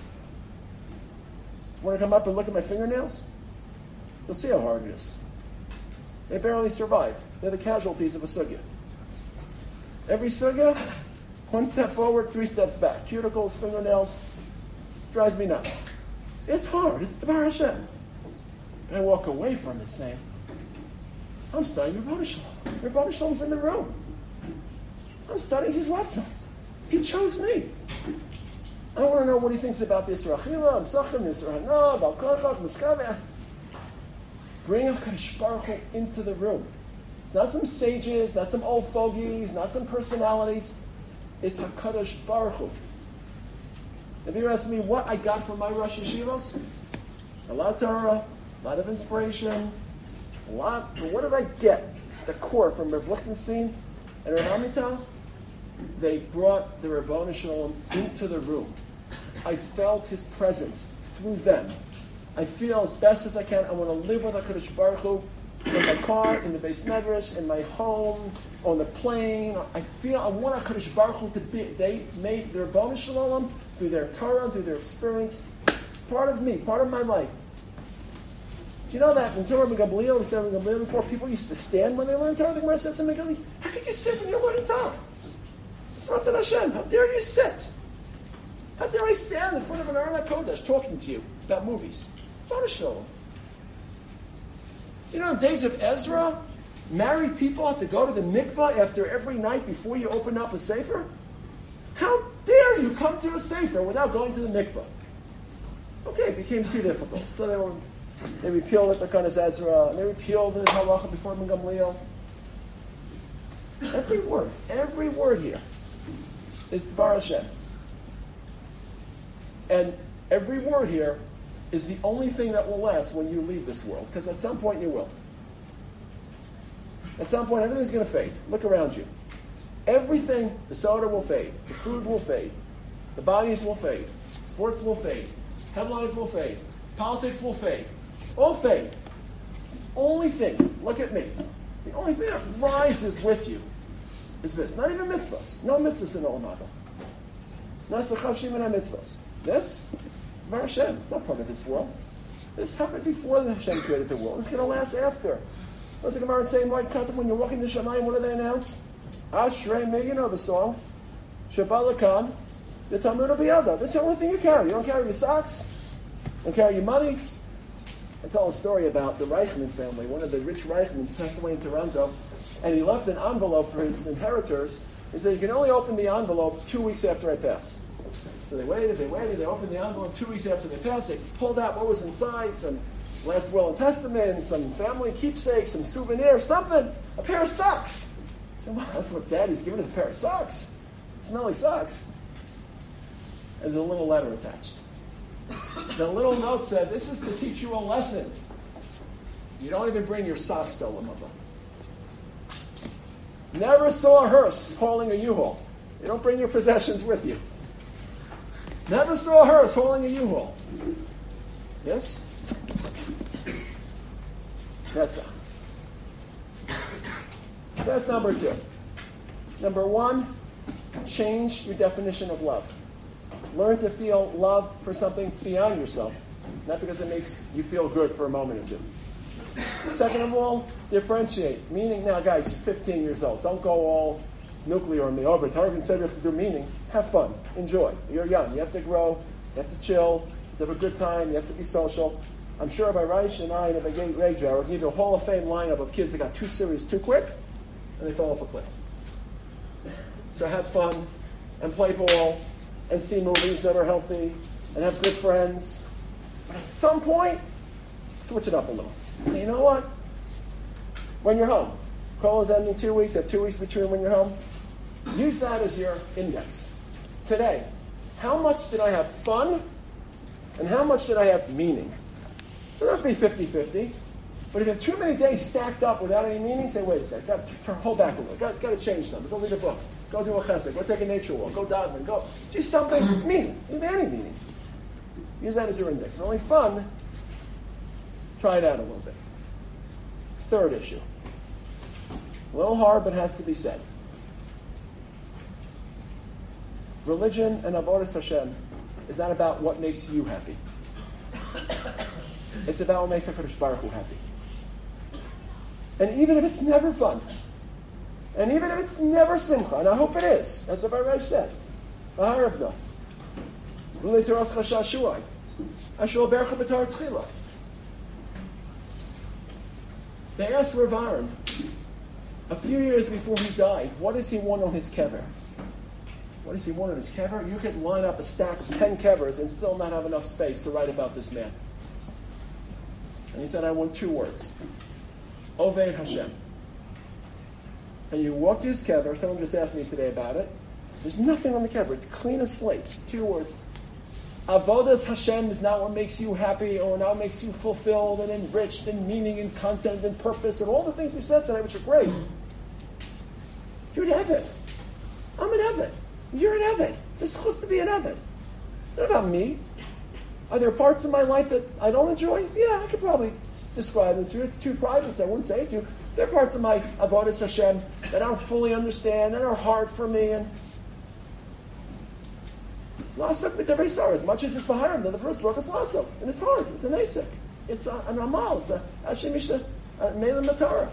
Want to come up and look at my fingernails? You'll see how hard it is. They barely survive. They're the casualties of a sugya. Every sugya, one step forward, three steps back. Cuticles, fingernails, drives me nuts. It's hard. It's the Bar Hashem. And I walk away from it saying, I'm studying Rebbeinu Shalom. Rebbeinu Shalom's in the room. I'm studying his Ratzon. He chose me. I want to know what he thinks about the Yisra Achila, Amsachim, Yisra Hana, Balkochach, Muskaveh. Bring HaKadosh Baruch Hu into the room. It's not some sages, not some old fogies, not some personalities. It's HaKadosh Baruch Hu. If you ask me what I got from my Rosh Yeshivos, a lot of Torah, a lot of inspiration, a lot, but what did I get? The core from Rav Lichtenstein and Rav Amital, they brought the Rebbeinu Shalom into the room. I felt his presence through them. I feel as best as I can, I want to live with HaKadosh Baruch Hu in my car, in the Beis Medrash, in my home, on the plane. I feel, I want HaKadosh Baruch Hu to be, they made the Rebbeinu Shalom through their Torah, through their experience, part of me, part of my life. Do you know that in Torah Megamliel, we said Megamliel before, people used to stand when they learned Torah? The Gemara says in Megamliel, how could you sit when you're learning Torah? It's not said Hashem. How dare you sit? How dare I stand in front of an Aron HaKodesh talking to you about movies? Not a show. You know, in the days of Ezra, married people had to go to the mikvah after every night before you open up a sefer? How dare you come to a sefer without going to the mikvah? Okay, it became too difficult. So they were, they repealed it, the Kodesh Ezra, and they repealed the halacha before Megamliel. Every word, every word here is the Bar Hashem. And every word here is the only thing that will last when you leave this world, because at some point you will. At some point, everything's going to fade. Look around you. Everything, the soda will fade, the food will fade, the bodies will fade, sports will fade, headlines will fade, politics will fade, all fade. The only thing, look at me, the only thing that rises with you is this. Not even mitzvahs. No mitzvahs in Olam Haba. Nasa chavshim and mitzvahs. This, it's Bar Hashem. It's not part of this world. This happened before the Hashem created the world. It's going to last after. What's the Gemara saying? Right, when you're walking to Shamayim, what do they announce? Ashrei me, you know the song. Shabbat Lakan, the Talmud Biyada. That's the only thing you carry. You don't carry your socks. You don't carry your money. I tell a story about the Reichman family. One of the rich Reichmans passed away in Toronto, and he left an envelope for his inheritors. He said, you can only open the envelope two weeks after I pass. So they waited, they waited, they opened the envelope two weeks after they passed. They pulled out what was inside, some last will and testament, some family keepsakes, some souvenirs, something, a pair of socks. I said, well, that's what Daddy's giving us, a pair of socks. Smelly socks. And there's a little letter attached. The little note said, this is to teach you a lesson. You don't even bring your socks to Olam Haba. Never saw a hearse hauling a U-Haul. You don't bring your possessions with you. Never saw a hearse hauling a U-Haul. Yes? That's it. That's number two. Number one, change your definition of love. Learn to feel love for something beyond yourself, not because it makes you feel good for a moment or two. Second of all, differentiate. Meaning, now guys, you're fifteen years old. Don't go all nuclear on me. Oh, but Targum said you have to do meaning. Have fun. Enjoy. You're young. You have to grow. You have to chill. You have to have a good time. You have to be social. I'm sure by Reich and I and Rabbi Rager will give you a Hall of Fame lineup of kids that got too serious too quick and they fell off a cliff. So have fun and play ball and see movies that are healthy and have good friends. But at some point, switch it up a little. So you know what? When you're home, call is ending two weeks, you have two weeks between when you're home. Use that as your index. Today, how much did I have fun and how much did I have meaning? It doesn't have to be fifty-fifty. But if you have too many days stacked up without any meaning, say, wait a second, got to hold back a little. Got, got to change something. Go read a book. Go do a chesed. Go take a nature walk. Go daven. Go do something meaning. Use any meaning. Use that as your index. If only fun, try it out a little bit. Third issue. A little hard, but has to be said. Religion and avodas Hashem is not about what makes you happy. It's about what makes HaKadosh Baruch Hu happy. And even if it's never fun, and even if it's never simcha, and I hope it is, as Rabbi Reich said, V'harevna, V'lei Toras Chashashuai, Asher Bercha B'tar Tzchila. They asked Rav Aaron, a few years before he died, what does he want on his kever? What does he want on his kever? You could line up a stack of ten kevers and still not have enough space to write about this man. And he said, I want two words. Oved Hashem. And you walk to his kever, someone just asked me today about it. There's nothing on the kever. It's clean as slate. Two words. Avodas Hashem is not what makes you happy or not what makes you fulfilled and enriched and meaning and content and purpose and all the things we said tonight, which are great. You're an Eved. I'm an Eved. You're an Eved. It's supposed to be an Eved. Not about me. Are there parts of my life that I don't enjoy? Yeah, I could probably describe them to you. It's too private, so I wouldn't say it to you. There are parts of my Avodas Hashem that I don't fully understand and are hard for me. And Lasuk b'davrei Sarah, as much as it's Vaharim, then the first book is Lasuk. And it's hard. It's an Asik. It's a, an Amal. It's a Hashem Mishnah, Melim Matara.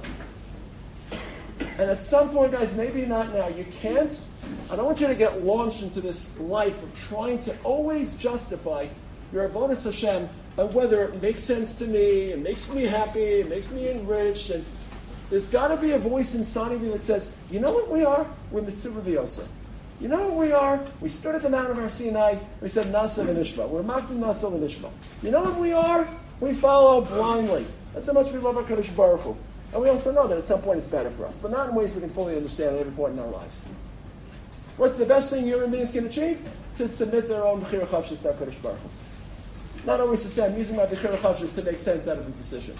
And at some point, guys, maybe not now, you can't, I don't want you to get launched into this life of trying to always justify your avodas Hashem by whether it makes sense to me, it makes me happy, it makes me enriched, and there's got to be a voice inside of you that says, you know what we are? We're Mitzvah V'yosa. You know what we are? We stood at the Mount of Har Sinai, we said Nasa v'nishma. We're Makdim Nasa v'nishma. You know what we are? We follow blindly. That's how much we love HaKadosh Baruch Hu. And we also know that at some point it's better for us, but not in ways we can fully understand at every point in our lives. What's the best thing human beings can achieve? To submit their own Bechira Chavshis to HaKadosh Baruch Hu. Not always to say, I'm using my Bechira Chavshis to make sense out of the decision.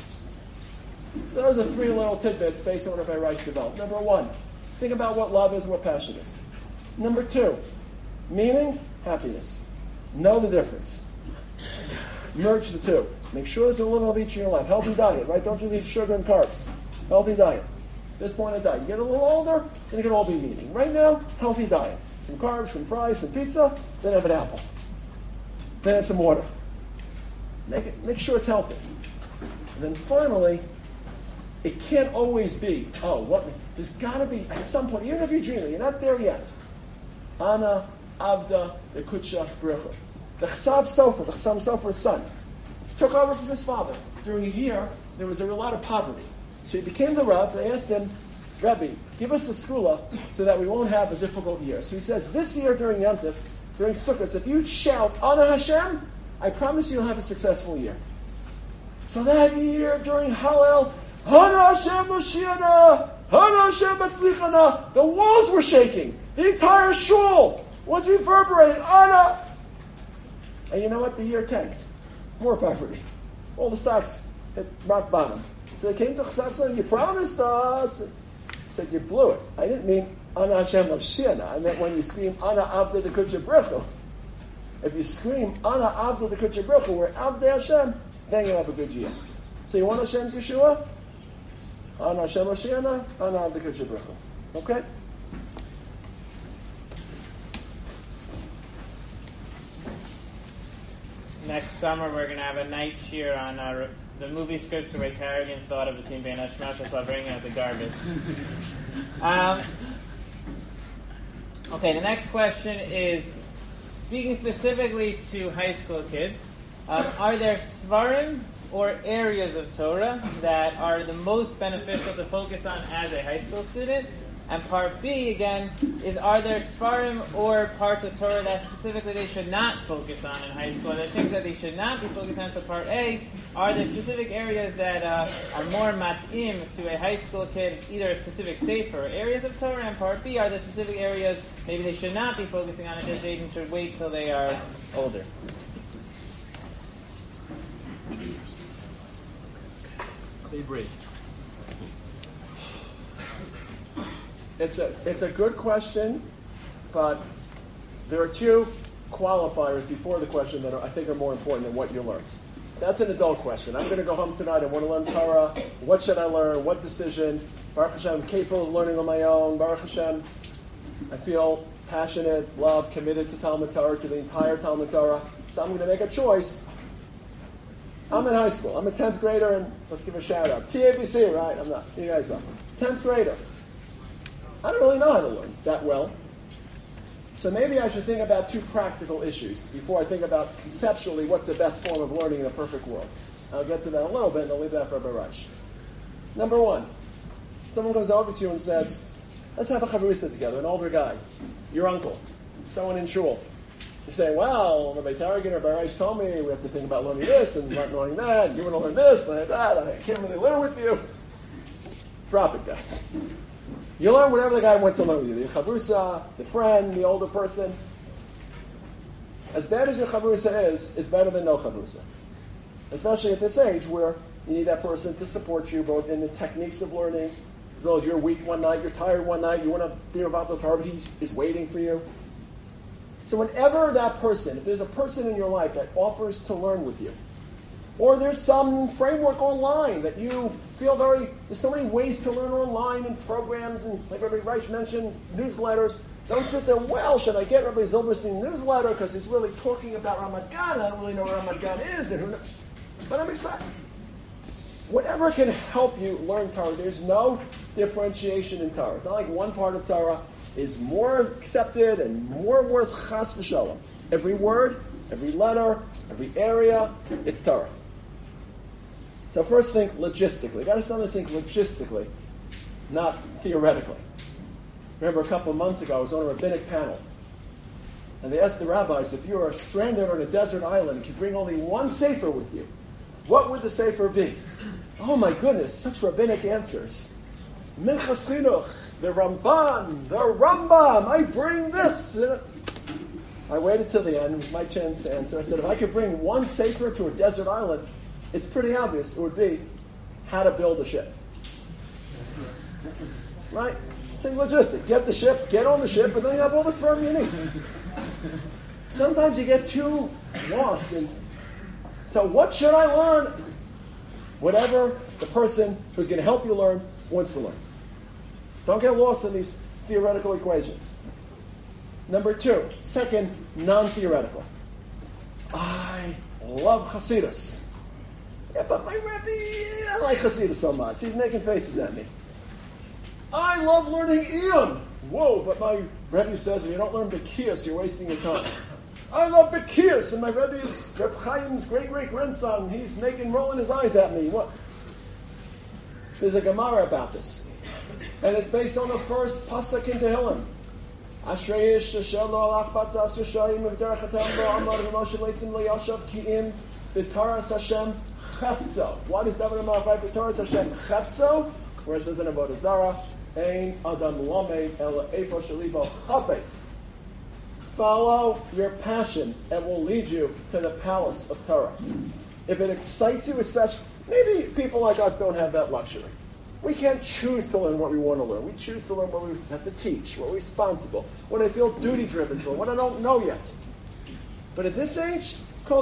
So those are three little tidbits based on what Rabbi Reich developed. Number one, think about what love is and what passion is. Number two, meaning, happiness. Know the difference. Merge the two. Make sure there's a little of each in your life. Healthy diet, right? Don't just eat sugar and carbs. Healthy diet. This point of diet. You get a little older, then it can all be meaning. Right now, healthy diet. Some carbs, some fries, some pizza, then have an apple. Then have some water. Make it, make sure it's healthy. And then finally, it can't always be, oh, what? There's got to be, at some point, even if you're dreaming, you're not there yet. Ana, Avda, the Kutsha, Brecha. The Chsav Sofer, the Chsav Sofer's son, took over from his father. During a year, there was a lot of poverty. So he became the Rav. They asked him, Rebbe, give us a skula so that we won't have a difficult year. So he says, this year during Yom Tov, during Sukkot, if you shout, Ana Hashem, I promise you'll have a successful year. So that year during Hallel, Ana Hashem Moshiach, Ana Hashem Matzlichana, the walls were shaking. The entire shul was reverberating. Ana. And you know what? The year tanked. More poverty. All the stocks hit rock bottom. So they came to Chsav saying, you promised us. He said, you blew it. I didn't mean Ana Hashem Moshiach. I meant when you scream Ana Avda the Kudsha Brecha. If you scream Ana Avda the Kudsha Brecha, we're Avda Hashem, then you'll have a good year. So you want Hashem's Yeshua? Ana Hashem Moshiach, Ana Avda the Kudsha Brecha. Okay? next summer we're going to have a night cheer on uh, the movie scripts Rabbi Tarragon thought of between Bein Hashmashas while bringing out the garbage. Um, okay, the next question is, speaking specifically to high school kids, um, are there svarim or areas of Torah that are the most beneficial to focus on as a high school student? And part B, again, is are there svarim or parts of Torah that specifically they should not focus on in high school? Are there things that they should not be focused on? So part A, are there specific areas that uh, are more mat'im to a high school kid, either a specific sefer or areas of Torah? And part B, are there specific areas maybe they should not be focusing on at this age and should wait till they are older? Be brief. It's a it's a good question, but there are two qualifiers before the question that are, I think are more important than what you learn. That's an adult question. I'm going to go home tonight. I want to learn Torah. What should I learn? What decision? Baruch Hashem, I'm capable of learning on my own. Baruch Hashem, I feel passionate, love, committed to Talmud Torah, to the entire Talmud Torah. So I'm going to make a choice. I'm in high school. I'm a tenth grader, and let's give a shout out. T A B C, right? I'm not. You guys know. tenth grader. I don't really know how to learn that well. So maybe I should think about two practical issues before I think about conceptually what's the best form of learning in a perfect world. I'll get to that in a little bit, and I'll leave that for Rabbi Reich. Number one, someone comes over to you and says, let's have a chavrusa together, an older guy, your uncle, someone in shul. You say, well, Rabbi Tarragon or Rabbi Reich told me we have to think about learning this and not knowing that. You want to learn this, learn that. I can't really learn with you. Drop it, guys. You learn whatever the guy wants to learn with you. The chavrusa, the friend, the older person. As bad as your chavrusa is, it's better than no chavrusa. Especially at this age where you need that person to support you both in the techniques of learning, as well as you're weak one night, you're tired one night, you want to be about the Torah, but he is waiting for you. So whenever that person, if there's a person in your life that offers to learn with you, or there's some framework online that you feel very, there's so many ways to learn online and programs, and like Rabbi Reich mentioned, newsletters. Don't sit there, well, should I get Rabbi Zilberstein newsletter because he's really talking about Ramat Gan. I don't really know what Ramat Gan is, and who knows. But I'm excited. Whatever can help you learn Torah, there's no differentiation in Torah. It's not like one part of Torah is more accepted and more worth chas v'shalom. Every word, every letter, every area, it's Torah. So first think logistically. You've got to start to think logistically, not theoretically. Remember a couple of months ago, I was on a rabbinic panel, and they asked the rabbis, if you are stranded on a desert island and could bring only one sefer with you, what would the sefer be? Oh my goodness, such rabbinic answers. Minchas Chinuch, the Ramban, the Rambam, I bring this. I waited till the end, it was my chance to answer. I said, if I could bring one sefer to a desert island, it's pretty obvious it would be how to build a ship. Right? Think logistics. Get the ship, get on the ship, and then you have all the sperm you need. Sometimes you get too lost. In, so what should I learn? Whatever the person who's going to help you learn wants to learn. Don't get lost in these theoretical equations. Number two, second, non-theoretical. I love Hasidus. Yeah, but my Rebbe, I like Hasidus so much. He's making faces at me. I love learning Iyun. Whoa, but my Rebbe says if you don't learn Bekias, you're wasting your time. I love Bekias, and my Rebbe is Reb Chaim's great-great-grandson. He's making, rolling his eyes at me. What? There's a Gemara about this. And it's based on the first Pasuk in Tehillim. Ashrei ish shel lo alach batzas yishayim v'derech hatam lo amar v'moshe leitzim lo yashav ki'im b'taras Hashem chefzo. Why does David HaMelech write b'taras Hashem chefzo? Where it says in Avodah Zarah, ein adam lamed el eifo shelibo chafetz. Follow your passion and will lead you to the palace of Torah. If it excites you, especially, maybe people like us don't have that luxury. We can't choose to learn what we want to learn. We choose to learn what we have to teach, what we're responsible, what I feel duty-driven for, what I don't know yet. But at this age,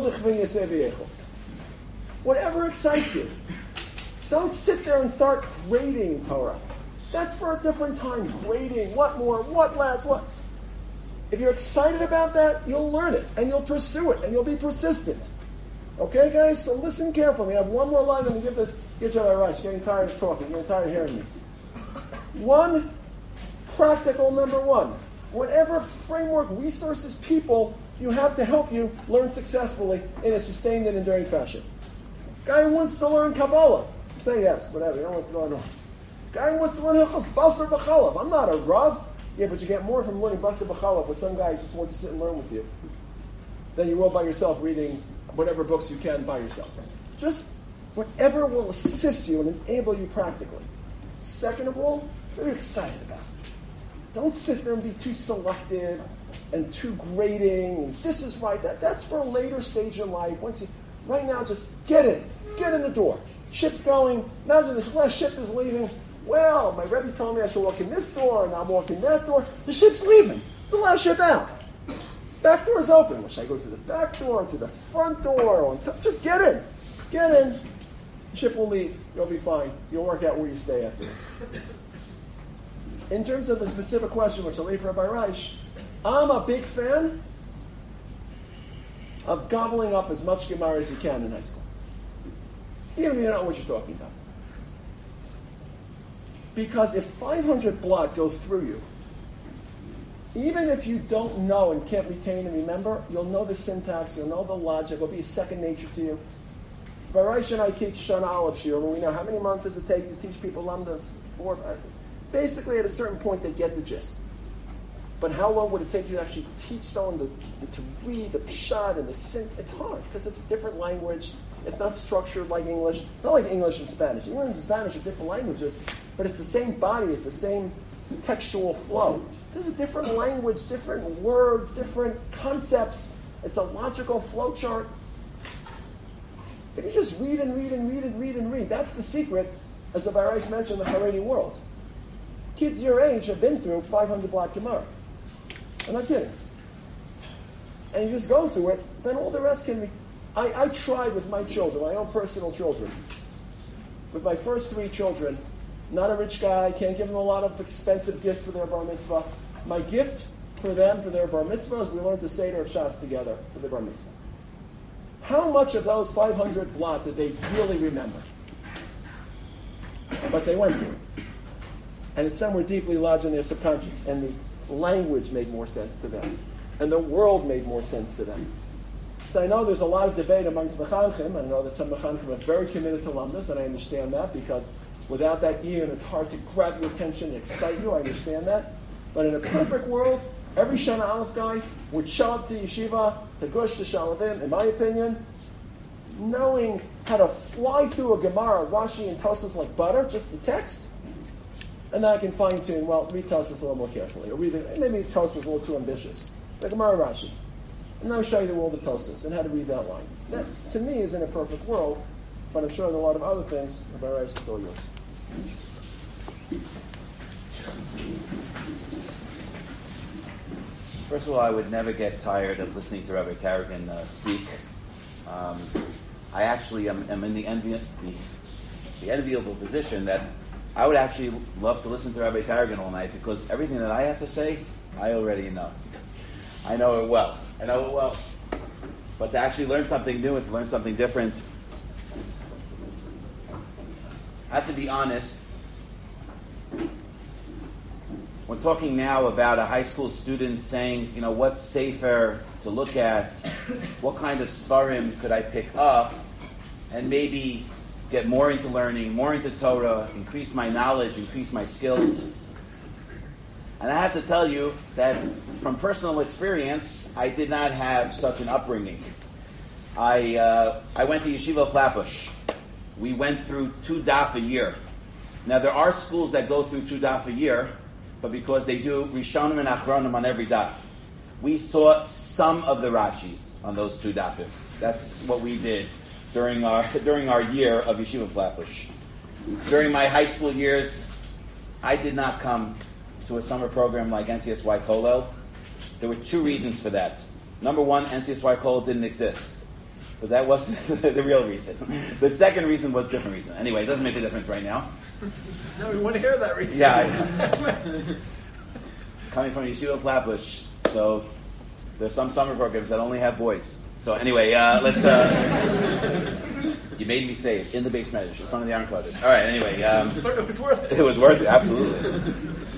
whatever excites you. Don't sit there and start grading Torah. That's for a different time. Grading, what more, what less, what. If you're excited about that, you'll learn it, and you'll pursue it, and you'll be persistent. Okay, guys? So listen carefully. I have one more line. I'm going to give this. Get you right. You're getting tired of talking. You're getting tired of hearing me. One, practical number one. Whatever framework, resources, people you have to help you learn successfully in a sustained and enduring fashion. Guy who wants to learn Kabbalah. Say yes, whatever. You know what's going on. Guy who wants to learn Hilchos Basar B'Chalav. I'm not a Rav. Yeah, but you get more from learning Basar B'Chalav with some guy who just wants to sit and learn with you than you will by yourself reading whatever books you can by yourself. Just whatever will assist you and enable you practically. Second of all, very excited about it. Don't sit there and be too selective and too grading. And this is right. That, that's for a later stage in life. Once you, right now, just get in. Get in the door. Ship's going. Imagine this last ship is leaving. Well, my Rebbe told me I should walk in this door, and I'm walking that door. The ship's leaving. It's the last ship out. Back door is open. Well, should I go through the back door, through the front door? Or just get in. Get in. The ship will leave. You'll be fine. You'll work out where you stay afterwards. In terms of the specific question, which I'll leave for Rabbi Reich, I'm a big fan of gobbling up as much Gemara as you can in high school. Even if you don't know what you're talking about. Because if five hundred blood goes through you, even if you don't know and can't retain and remember, you'll know the syntax, you'll know the logic, it'll be a second nature to you. Rabbi Reich and I teach Shana Aleph Shir, and we know how many months does it take to teach people Lamdas? Four, five. Basically, at a certain point, they get the gist. But how long would it take you to actually teach someone to, to read the pshat and the sin? It's hard, because it's a different language. It's not structured like English. It's not like English and Spanish. English and Spanish are different languages, but it's the same body. It's the same textual flow. There's a different language, different words, different concepts. It's a logical flow chart. If you just read and read and read and read and read, that's the secret, as the Baruch mentioned, the Haredi world. Kids your age have been through five hundred block Gemara. I'm not kidding. And you just go through it, then all the rest can be. I, I tried with my children, my own personal children. With my first three children, not a rich guy, can't give them a lot of expensive gifts for their bar mitzvah. My gift for them, for their bar mitzvah, is we learned the Seder of Shas together for the bar mitzvah. How much of those five hundred blot did they really remember? But they went through it. And it's somewhere deeply lodged in their subconscious. And the language made more sense to them. And the world made more sense to them. So I know there's a lot of debate amongst mechanchim. I know that some mechanchim are very committed to Lamdas, and I understand that, because without that iyun, it's hard to grab your attention and excite you. I understand that. But in a perfect world, every Shana Aleph guy would show up to yeshiva, to Gush, to Shalavim, in my opinion, knowing how to fly through a Gemara, Rashi, and Tosas like butter, just the text. And then I can fine-tune, well, read Tosas a little more carefully. Or read it, maybe Tosas is a little too ambitious. The Gemara, Rashi. And then I'll show you the world of Tosas and how to read that line. That, to me, is in a perfect world, but I'm sure in a lot of other things, Rabbi Reich, it's all yours. First of all, I would never get tired of listening to Rabbi Tarragon uh, speak. Um, I actually am, am in the, envi- the, the enviable position that I would actually love to listen to Rabbi Tarragon all night, because everything that I have to say, I already know. I know it well. I know it well. But to actually learn something new and to learn something different, I have to be honest. We're talking now about a high school student saying, you know, what's safer to look at? What kind of svarim could I pick up and maybe get more into learning, more into Torah, increase my knowledge, increase my skills? And I have to tell you that from personal experience, I did not have such an upbringing. I uh, I went to Yeshiva Flatbush. We went through two daf a year. Now, there are schools that go through two daf a year, but because they do Rishonim and Achronim on every daf. We saw some of the Rashis on those two dafim. That's what we did during our during our year of Yeshiva Flatbush. During my high school years, I did not come to a summer program like N C S Y Kollel. There were two reasons for that. Number one, N C S Y Kollel didn't exist. But that wasn't the real reason. The second reason was a different reason. Anyway, it doesn't make a difference right now. No, we want to hear that reason. Yeah. Coming from Yeshiva Flatbush, so there's some summer programs that only have boys. So anyway, uh, let's. Uh, you made me say it in the base measure in front of the Iron Kodesh. All right. Anyway, um, But it was worth it. it was worth it. Absolutely.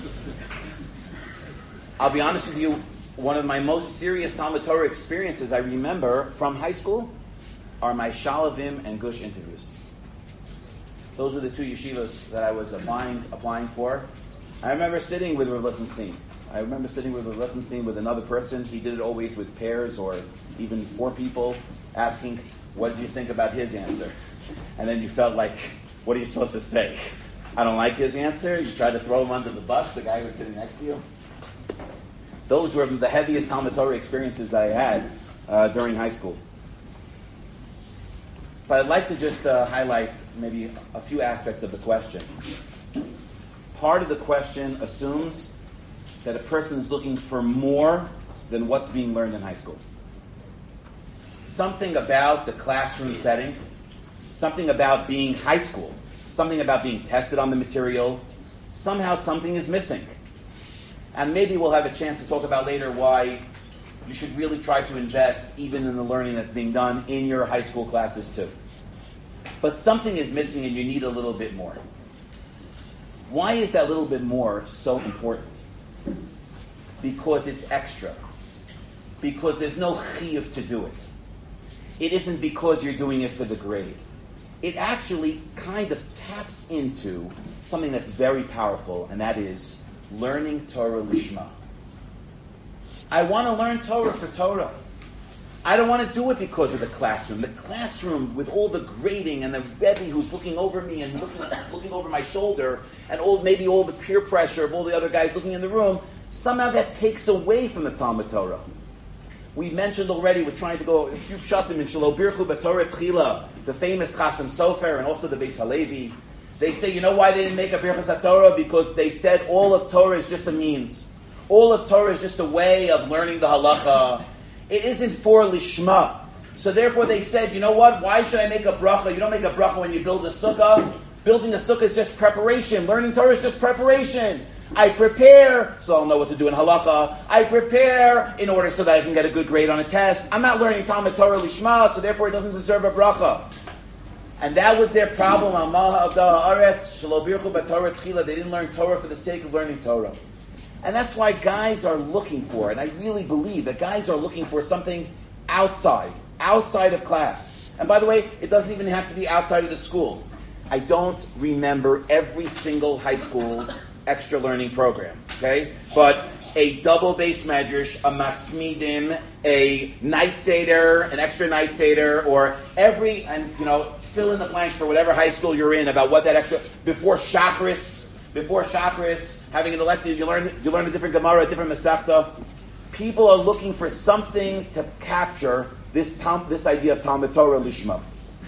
I'll be honest with you. One of my most serious Talmud Torah experiences I remember from high school are my Shalavim and Gush interviews. Those were the two yeshivas that I was applying applying for. I remember sitting with Rav Lichtenstein. I remember sitting with Rav Lichtenstein with another person. He did it always with pairs or even four people, asking, what do you think about his answer? And then you felt like, what are you supposed to say? I don't like his answer. You tried to throw him under the bus, the guy who was sitting next to you. Those were the heaviest Talmud Torah experiences that I had uh, during high school. But I'd like to just uh, highlight maybe a few aspects of the question. Part of the question assumes that a person is looking for more than what's being learned in high school. Something about the classroom setting, something about being high school, something about being tested on the material, somehow something is missing. And maybe we'll have a chance to talk about later why you should really try to invest even in the learning that's being done in your high school classes too. But something is missing and you need a little bit more. Why is that little bit more so important? Because it's extra. Because there's no chiyuv to do it. It isn't because you're doing it for the grade. It actually kind of taps into something that's very powerful, and that is learning Torah lishma. I want to learn Torah for Torah. I don't want to do it because of the classroom. The classroom with all the grading and the Rebbe who's looking over me and looking, looking over my shoulder, and all maybe all the peer pressure of all the other guys looking in the room, somehow that takes away from the Talmud Torah. We mentioned already, we're trying to go a few pshatim in Shelo Birchu B'Torah Tchila, the famous Chasam Sofer, and also the Beis Halevi. They say, you know why they didn't make a Birchas HaTorah? Because they said all of Torah is just a means. All of Torah is just a way of learning the halacha. It isn't for lishma. So therefore they said, you know what? Why should I make a bracha? You don't make a bracha when you build a sukkah. Building a sukkah is just preparation. Learning Torah is just preparation. I prepare so I'll know what to do in halacha. I prepare in order so that I can get a good grade on a test. I'm not learning Talmud Torah lishma, so therefore it doesn't deserve a bracha. And that was their problem. They didn't learn Torah for the sake of learning Torah. And that's why guys are looking for, and I really believe that guys are looking for something outside, outside of class. And by the way, it doesn't even have to be outside of the school. I don't remember every single high school's extra learning program, okay? But a double base medrash, a masmidim, a night seder, an extra night seder, or every, and you know, fill in the blanks for whatever high school you're in about what that extra, before Shachris, before Shachris, having an elective, you learn you learn a different Gemara, a different Masechta. People are looking for something to capture this tam, this idea of Talmud Torah Lishma.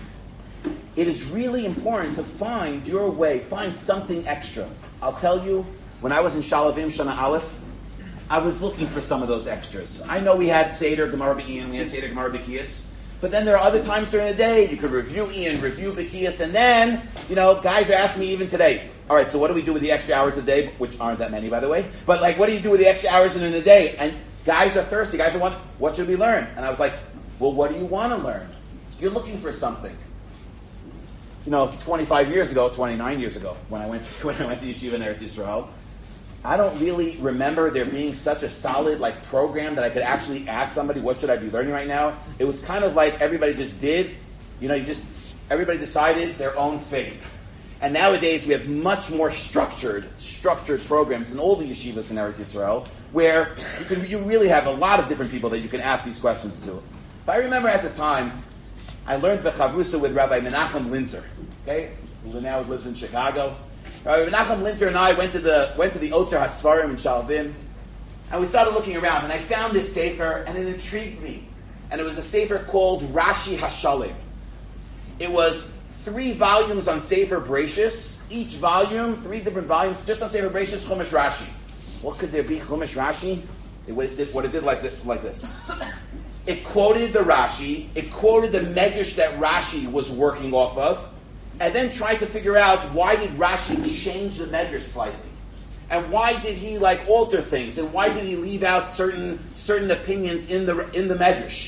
It is really important to find your way, find something extra. I'll tell you, when I was in Shalavim Shana Aleph, I was looking for some of those extras. I know we had Seder Gemara B'Iyan, we had Seder Gemara B'Kiyas, but then there are other times during the day you could review Ian, review B'Kiyas, and then, you know, guys are asking me even today, all right, so what do we do with the extra hours of the day, which aren't that many, by the way, but like, what do you do with the extra hours in the day? And guys are thirsty, guys are wondering, what should we learn? And I was like, well, what do you want to learn? You're looking for something. You know, twenty-five years ago, twenty-nine years ago, when I went to, when I went to Yeshiva in Eretz Yisrael, I don't really remember there being such a solid like program that I could actually ask somebody, what should I be learning right now? It was kind of like everybody just did, you know, you just, everybody decided their own fate. And nowadays we have much more structured, structured programs in all the yeshivas in Eretz Yisrael, where you can, you really have a lot of different people that you can ask these questions to. But I remember at the time, I learned Bechavrusa with Rabbi Menachem Linzer, okay, who now lives in Chicago. Rabbi Menachem Linzer and I went to the went to the Otzer HaSfarim in Shalavim, and we started looking around, and I found this sefer, and it intrigued me. And it was a sefer called Rashi Hashalim. It was three volumes on Sefer Bereshis, each volume, three different volumes, just on Sefer Bereshis, Chumash Rashi. What could there be, Chumash Rashi? It, what, it did, what it did like this, like this. It quoted the Rashi, it quoted the Medrash that Rashi was working off of, and then tried to figure out why did Rashi change the Medrash slightly, and why did he like alter things, and why did he leave out certain certain opinions in the in the Medrash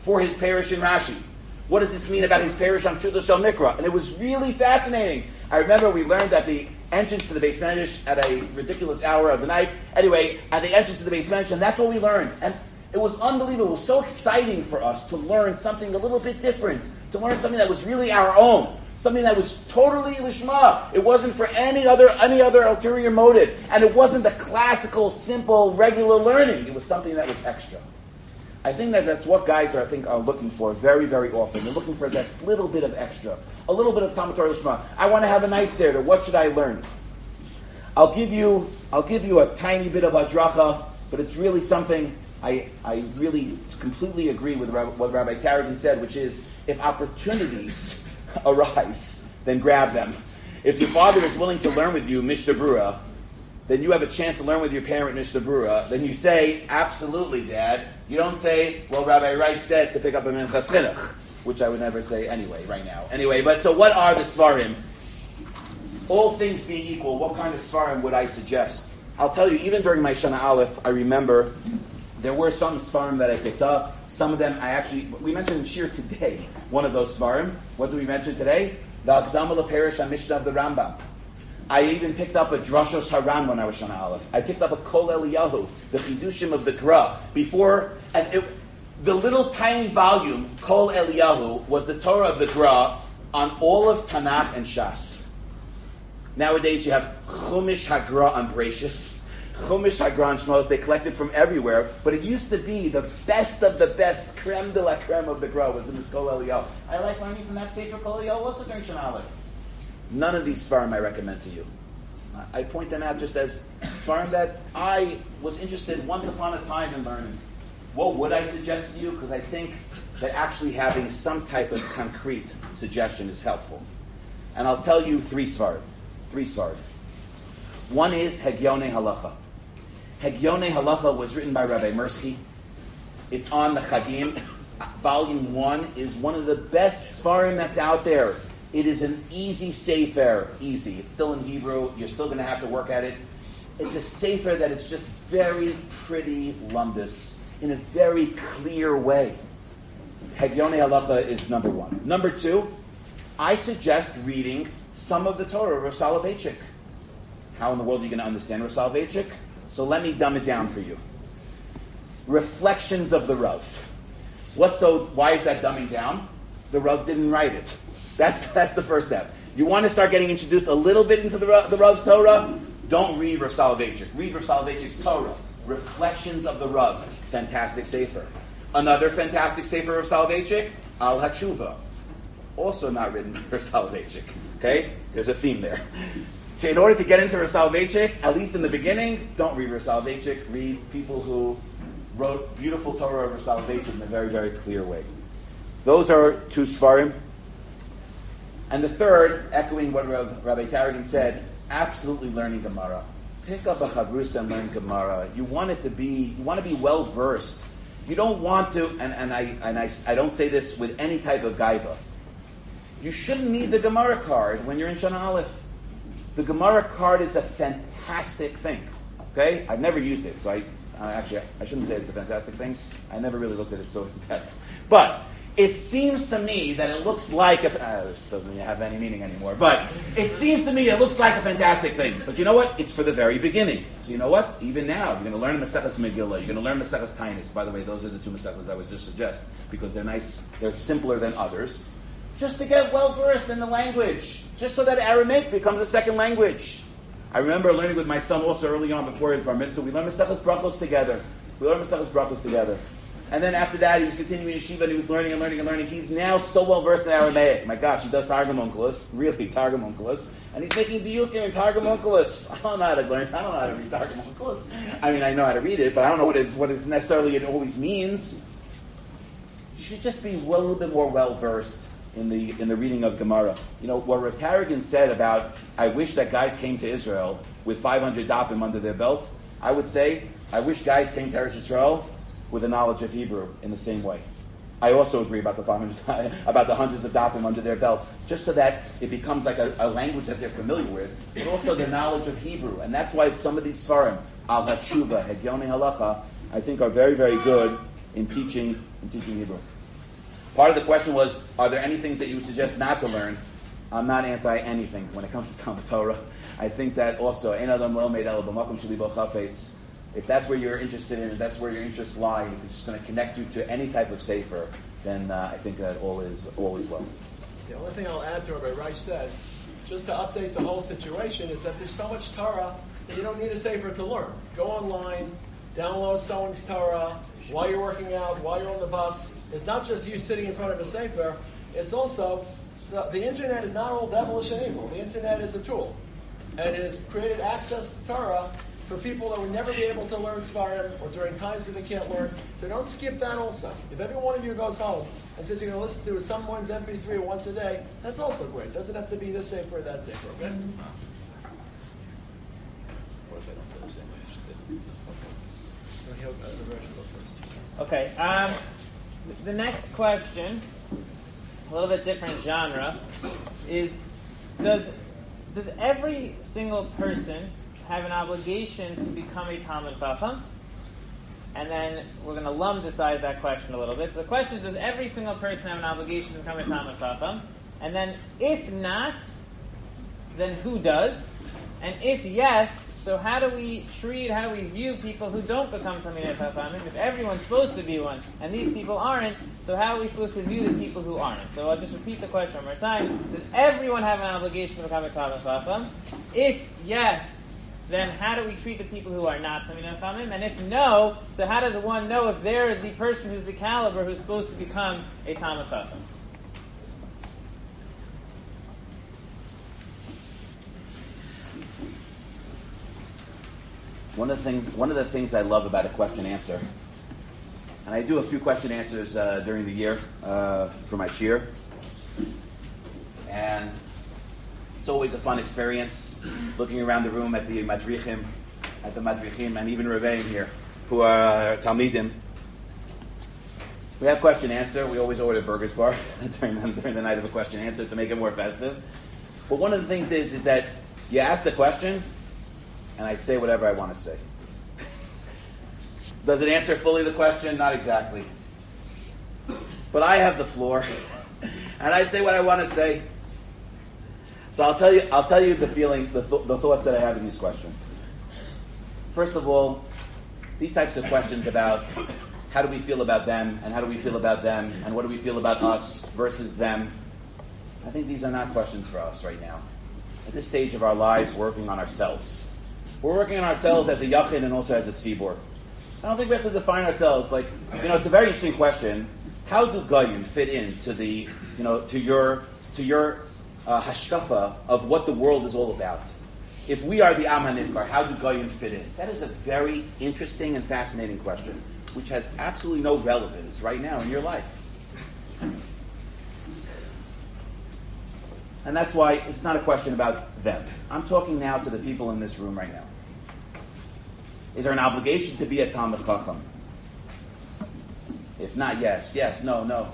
for his parish in Rashi. What does this mean about his parish on Pshuto Shel Mikra? And it was really fascinating. I remember we learned at the entrance to the Beis Medrash at a ridiculous hour of the night. Anyway, at the entrance to the Beis Medrash, and that's what we learned. And it was unbelievable. It was so exciting for us to learn something a little bit different, to learn something that was really our own, something that was totally lishma. It wasn't for any other any other ulterior motive, and it wasn't the classical, simple, regular learning. It was something that was extra. I think that that's what guys are, I think, are looking for very, very often. They're looking for that little bit of extra, a little bit of Talmud Torah Lishma. I want to have a night seder. What should I learn? I'll give you, I'll give you a tiny bit of hadracha, but it's really something I, I really completely agree with what Rabbi Taragin said, which is if opportunities arise, then grab them. If your father is willing to learn with you Mishnah Brura, then you have a chance to learn with your parent Mishnah Brura. Then you say, absolutely, Dad. You don't say, well, Rabbi Reich said to pick up a Minchas Chinuch, which I would never say anyway, right now. Anyway, but so what are the Svarim? All things being equal, what kind of Svarim would I suggest? I'll tell you, even during my Shana Aleph, I remember there were some Svarim that I picked up. Some of them I actually, we mentioned in Shir today, one of those Svarim. What do we mention today? The Akdama LaPerish HaMishnah of the Rambam. I even picked up a Drashos Haran when I was Shana Aleph. I picked up a Kol Eliyahu, the Chidushim of the Gra. Before, and it, the little tiny volume, Kol Eliyahu, was the Torah of the Gra on all of Tanakh and Shas. Nowadays you have Chumash Hagra on Bereshis, Chumash Hagra on Shmos. They collected from everywhere, but it used to be the best of the best, creme de la creme of the Gra was in this Kol Eliyahu. I like learning from that Sefer Kol Eliyahu also during Shana Aleph. None of these Svarim I recommend to you. I point them out just as Svarim that I was interested once upon a time in learning. What would I suggest to you? Because I think that actually having some type of concrete suggestion is helpful. And I'll tell you three Svarim. Three Svarim. One is Hegyonei Halacha. Hegyonei Halacha was written by Rabbi Mirsky. It's on the Chagim. Volume one is one of the best Svarim that's out there. It is an easy sefer, easy. It's still in Hebrew. You're still going to have to work at it. It's a sefer that is just very pretty lumbus in a very clear way. Hegyonei Halacha is number one. Number two, I suggest reading some of the Torah of Rav Soloveitchik. How in the world are you going to understand Rav Soloveitchik? So let me dumb it down for you. Reflections of the Rav. What's so? Why is that dumbing down? The Rav didn't write it. That's that's the first step. You want to start getting introduced a little bit into the, the Rav's Torah? Don't read Rav Soloveitchik. Read Rav Soloveitchik's Torah. Reflections of the Rav. Fantastic sefer. Another fantastic sefer of Soloveitchik, Al HaTshuva. Also not written by Rav Soloveitchik. Okay? There's a theme there. So in order to get into Rav Soloveitchik, at least in the beginning, don't read Rav Soloveitchik. Read people who wrote beautiful Torah of Rav Soloveitchik in a very, very clear way. Those are two Svarim. And the third, echoing what Rav, Rabbi Taragin said, absolutely learning Gemara. Pick up a Chavrusa and learn Gemara. You want it to be, you want to be well versed. You don't want to, and, and I and I, I don't say this with any type of gaiva. You shouldn't need the Gemara card when you're in Shana Aleph. The Gemara card is a fantastic thing. Okay, I've never used it, so I uh, actually I shouldn't say it's a fantastic thing. I never really looked at it so in depth, but. It seems to me that it looks like a... Uh, this doesn't have any meaning anymore. But it seems to me it looks like a fantastic thing. But you know what? It's for the very beginning. So you know what? Even now, you're going to learn Maseches Megillah. You're going to learn Maseches Tainis. By the way, those are the two Maseches I would just suggest. Because they're nice. They're simpler than others. Just to get well-versed in the language. Just so that Aramaic becomes a second language. I remember learning with my son also early on before his bar mitzvah. We learned Maseches Brachos together. We learned Maseches Brachos together. And then after that, he was continuing yeshiva, and he was learning and learning and learning. He's now so well versed in Aramaic. My gosh, he does Targum Onkelos, really Targum Onkelos, and he's making diukim in Targum Onkelos. I don't know how to learn. I don't know how to read Targum Onkelos. I mean, I know how to read it, but I don't know what it, what it necessarily it always means. You should just be a little bit more well versed in the in the reading of Gemara. You know what Rav Taragin said about, I wish that guys came to Israel with five hundred dapim under their belt. I would say, I wish guys came to Eretz Yisrael with a knowledge of Hebrew in the same way. I also agree about the five hundred, about the hundreds of dapim under their belt, just so that it becomes like a, a language that they're familiar with, but also the knowledge of Hebrew. And that's why some of these Svarim, Al HaTshuva, Hegyonei Halacha, I think are very, very good in teaching in teaching Hebrew. Part of the question was, are there any things that you would suggest not to learn? I'm not anti anything when it comes to Talmud Torah. I think that also, Ein Adam Lo Meid Ela B'Makom Sheli Bo Chafetz. If that's where you're interested in, if that's where your interests lie, if it's just going to connect you to any type of sefer, then uh, I think that all is all is well. The only thing I'll add to what Rabbi Reich said, just to update the whole situation, is that there's so much Torah that you don't need a sefer to learn. Go online, download someone's Torah while you're working out, while you're on the bus. It's not just you sitting in front of a sefer. It's also, so the internet is not all devilish and evil. The internet is a tool. And it has created access to Torah for people that would never be able to learn Svarim or during times that they can't learn. So don't skip that also. If every one of you goes home and says you're going to listen to someone's M P three once a day, that's also great. It doesn't have to be this sefer or that sefer, okay? What if I don't feel the same way? Okay. Okay. Um, the next question, a little bit different genre, is does does every single person have an obligation to become a Talmid Chacham? And then we're going to lumdicize that question a little bit. So the question is, does every single person have an obligation to become a Talmid Chacham? And then if not, then who does? And if yes, so how do we treat, how do we view people who don't become Talmidei Chachamim? If everyone's supposed to be one, and these people aren't, so how are we supposed to view the people who aren't? So I'll just repeat the question one more time. Does everyone have an obligation to become a Talmid Chacham? If yes, then how do we treat the people who are not Talmidei Chachamim? And if no, so how does one know if they're the person who's the caliber who's supposed to become a Talmid Chacham? One of the things, one of the things I love about a question answer, and I do a few question answers uh, during the year uh, for my shir, and it's always a fun experience looking around the room at the madrichim, at the madrichim, and even Reveim here, who are talmidim. We have question answer. We always order Burgers Bar during the, during the night of a question answer to make it more festive. But one of the things is is that you ask the question, and I say whatever I want to say. Does it answer fully the question? Not exactly. But I have the floor, and I say what I want to say. So I'll tell you. I'll tell you the feeling, the, th- the thoughts that I have in this question. First of all, these types of questions about how do we feel about them, and how do we feel about them, and what do we feel about us versus them. I think these are not questions for us right now. At this stage of our lives, we're working on ourselves. We're working on ourselves as a yachid and also as a tzibur. I don't think we have to define ourselves like, you know, it's a very interesting question. How do goyim fit into the, you know, to your to your uh, hashkafa of what the world is all about? If we are the Am HaNivkar, how do goyim fit in? That is a very interesting and fascinating question, which has absolutely no relevance right now in your life. And that's why it's not a question about them. I'm talking now to the people in this room right now. Is there an obligation to be a Talmid Chacham? If not, yes. Yes, no, no.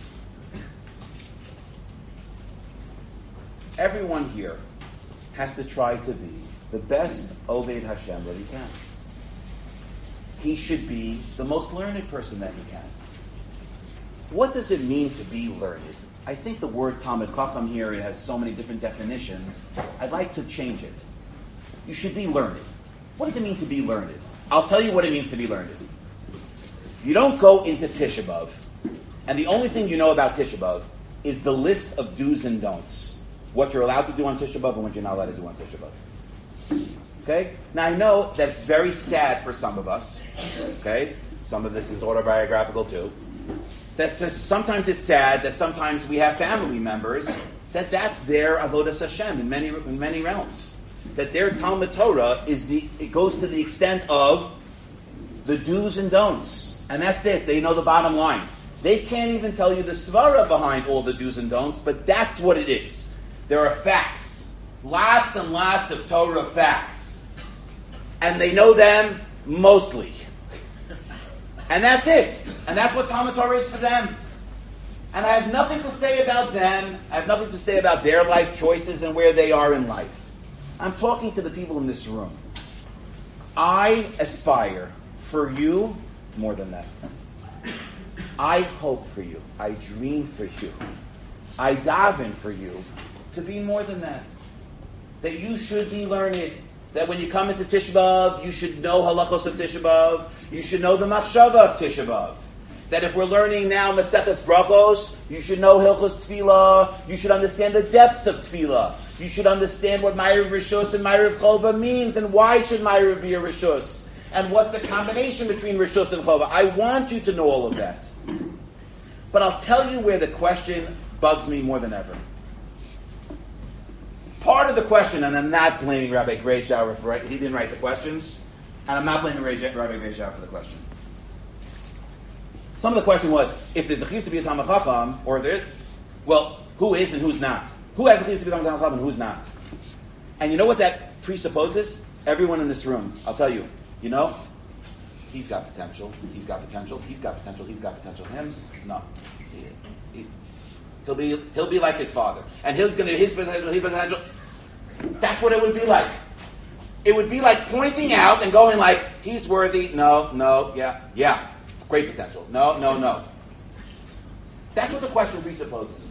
Everyone here has to try to be the best Oved Hashem that he can. He should be the most learned person that he can. What does it mean to be learned? I think the word Talmid Chacham here has so many different definitions. I'd like to change it. You should be learned. What does it mean to be learned? I'll tell you what it means to be learned. You don't go into Tisha B'Av, and the only thing you know about Tisha B'Av is the list of do's and don'ts. What you're allowed to do on Tisha B'Av and what you're not allowed to do on Tisha B'Av. Okay? Now I know that it's very sad for some of us. Okay? Some of this is autobiographical too. That's just, sometimes it's sad that sometimes we have family members that that's their avodas Hashem in many in many realms. That their Talmud Torah is the it goes to the extent of the do's and don'ts, and that's it. They know the bottom line. They can't even tell you the svara behind all the do's and don'ts, but that's what it is. There are facts, lots and lots of Torah facts, and they know them mostly. And that's it. And that's what Talmud Torah is for them. And I have nothing to say about them. I have nothing to say about their life choices and where they are in life. I'm talking to the people in this room. I aspire for you more than that. I hope for you, I dream for you, I daven for you to be more than that. That you should be learned. That when you come into Tisha B'Av, you should know halachos of Tisha B'Av. You should know the machshava of Tisha B'Av. That if we're learning now Maseches Brachos, you should know Hilchos Tefillah. You should understand the depths of Tefillah. You should understand what Ma'ariv Rishus and Ma'ariv Chova means, and why should Ma'ariv be a Rishus, and what the combination between Rishus and Chova. I want you to know all of that. But I'll tell you where the question bugs me more than ever. Part of the question, and I'm not blaming Rabbi Greishauer for it, he didn't write the questions, and I'm not blaming Rabbi Greishauer for the question. Some of the question was, if there's a chiyuv to be a Talmid Chacham, or there, well, who is and who's not? Who has a chiyuv to be a Talmid Chacham and who's not? And you know what that presupposes? Everyone in this room. I'll tell you. You know, he's got potential. He's got potential. He's got potential. He's got potential. Him, no. He, he, he'll be he'll be like his father, and he's going to his potential. His potential. That's what it would be like. It would be like pointing out and going like, he's worthy. No, no, yeah, yeah. Great potential. No, no, no. That's what the question presupposes.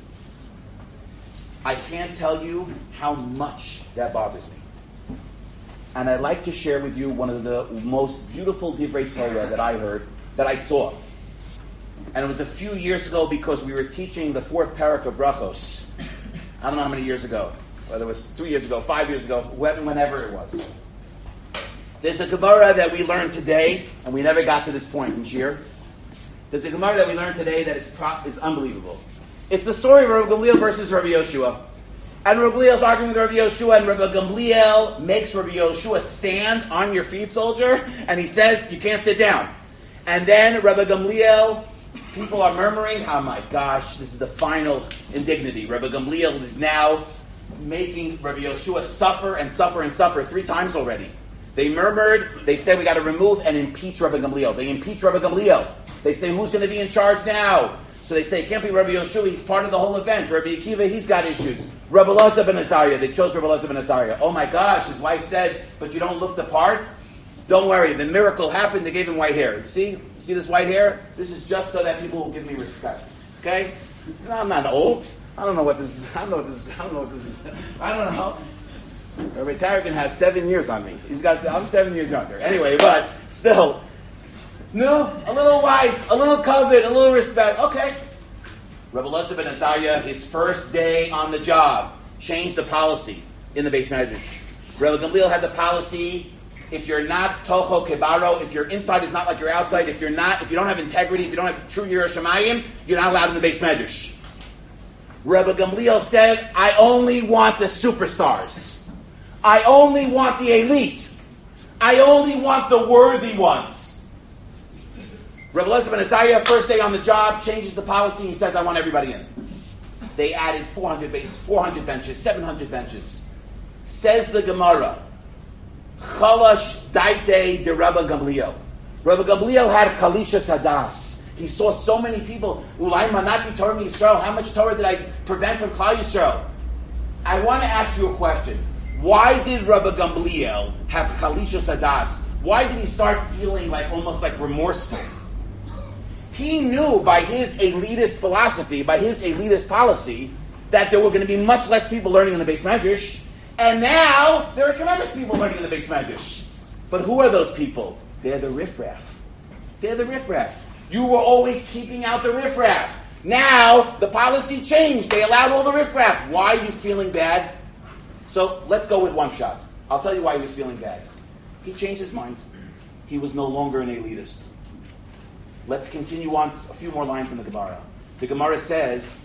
I can't tell you how much that bothers me. And I'd like to share with you one of the most beautiful divrei Torah that I heard, that I saw. And it was a few years ago because we were teaching the fourth parak of Brachos. I don't know how many years ago. Whether it was two years ago, five years ago, whenever it was. There's a Gemara that we learned today, and we never got to this point in Shir. There's a Gemara that we learned today that is pro- is unbelievable. It's the story of Rabbi Gamliel versus Rabbi Yoshua. And Rabbi Gamliel's arguing with Rabbi Yoshua, and Rabbi Gamliel makes Rabbi Yoshua stand on your feet, soldier, and he says, you can't sit down. And then Rabbi Gamliel, people are murmuring, oh my gosh, this is the final indignity. Rabbi Gamliel is now making Rabbi Yoshua suffer and suffer and suffer three times already. They murmured, they said we got to remove and impeach Rabbi Gamliel. They impeach Rabbi Gamliel. They say, who's going to be in charge now? So they say, it can't be Rabbi Yoshua, he's part of the whole event. Rabbi Akiva, he's got issues. Rabbi Elazar ben Azariah, they chose Rabbi Elazar ben Azariah. Oh my gosh, his wife said, but you don't look the part? Don't worry, the miracle happened, they gave him white hair. See? You see this white hair? This is just so that people will give me respect. Okay? This is, I'm not old. I don't know what this is. I don't know what this is. I don't know what this is. I don't know. Rabbi Tarragon has seven years on me. He's got. I'm seven years younger. Anyway, but still, no, a little white, a little covet, a little respect. Okay. Rabbi Elazar ben Azariah, his first day on the job, changed the policy in the Beis Medrash. Rabbi Gamliel had the policy: if you're not tocho kebaro, if your inside is not like your outside, if you're not, if you don't have integrity, if you don't have true Yirah Shamayim, you're not allowed in the Beis Medrash. Rabbi Gamliel said, I only want the superstars. I only want the elite. I only want the worthy ones. Rabbi Elazar ben Azariah, first day on the job, changes the policy. He says, I want everybody in. They added four hundred benches, four hundred benches, seven hundred benches. Says the Gemara, Chalash daite de Rabbi Gamliel. Rabbi Gamliel had Chalishas Hadas. He saw so many people. Ulai manati Torah Yisrael. How much Torah did I prevent from Klal Yisrael? I want to ask you a question. Why did Rabbi Gamliel have Chalishas Hadas? Why did he start feeling like almost like remorseful? He knew by his elitist philosophy, by his elitist policy, that there were going to be much less people learning in the Beis Medrash, and now there are tremendous people learning in the Beis Medrash. But who are those people? They're the riffraff. They're the riffraff. You were always keeping out the riffraff. Now, the policy changed. They allowed all the riffraff. Why are you feeling bad? So, let's go with one shot. I'll tell you why he was feeling bad. He changed his mind. He was no longer an elitist. Let's continue on a few more lines in the Gemara. The Gemara says,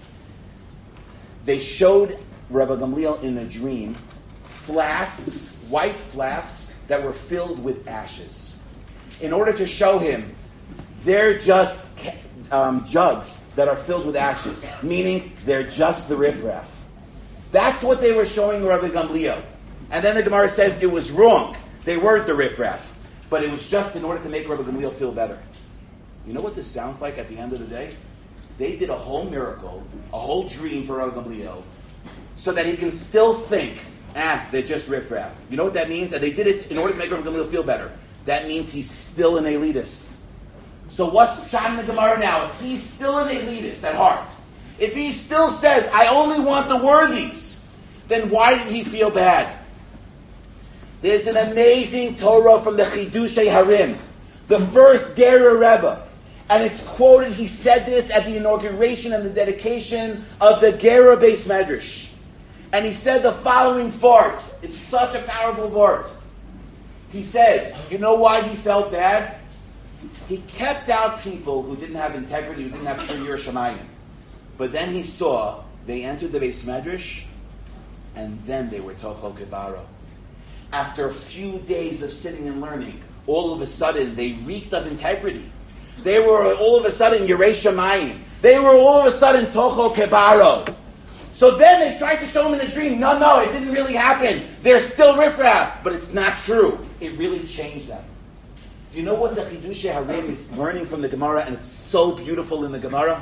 they showed Rabbi Gamliel in a dream flasks, white flasks, that were filled with ashes. In order to show him, they're just um, jugs that are filled with ashes, meaning they're just the riffraff. That's what they were showing Rabbi Gamliel. And then the Gemara says it was wrong. They weren't the riffraff. But it was just in order to make Rabbi Gamliel feel better. You know what this sounds like at the end of the day? They did a whole miracle, a whole dream for Rabbi Gamliel, so that he can still think, ah, they're just riffraff. You know what that means? And they did it in order to make Rabbi Gamliel feel better. That means he's still an elitist. So what's Pshat in the Gemara now? If he's still an elitist at heart, if he still says, I only want the worthies, then why did he feel bad? There's an amazing Torah from the Chidushei Harim, the first Gerer Rebbe. And it's quoted, he said this at the inauguration and the dedication of the Gerer Beis Medrash. And he said the following vart. It's such a powerful vart. He says, you know why he felt bad? He kept out people who didn't have integrity, who didn't have true Yiras Shamayim. But then he saw they entered the Beis Medrash, and then they were Tochel Kebaro. After a few days of sitting and learning, all of a sudden they reeked of integrity. They were all of a sudden Yiras Shamayim. They were all of a sudden Tochel Kebaro. So then they tried to show him in a dream, no, no, it didn't really happen. They're still riffraff, but it's not true. It really changed them. You know what the Chidushei Harim is learning from the Gemara, and it's so beautiful in the Gemara?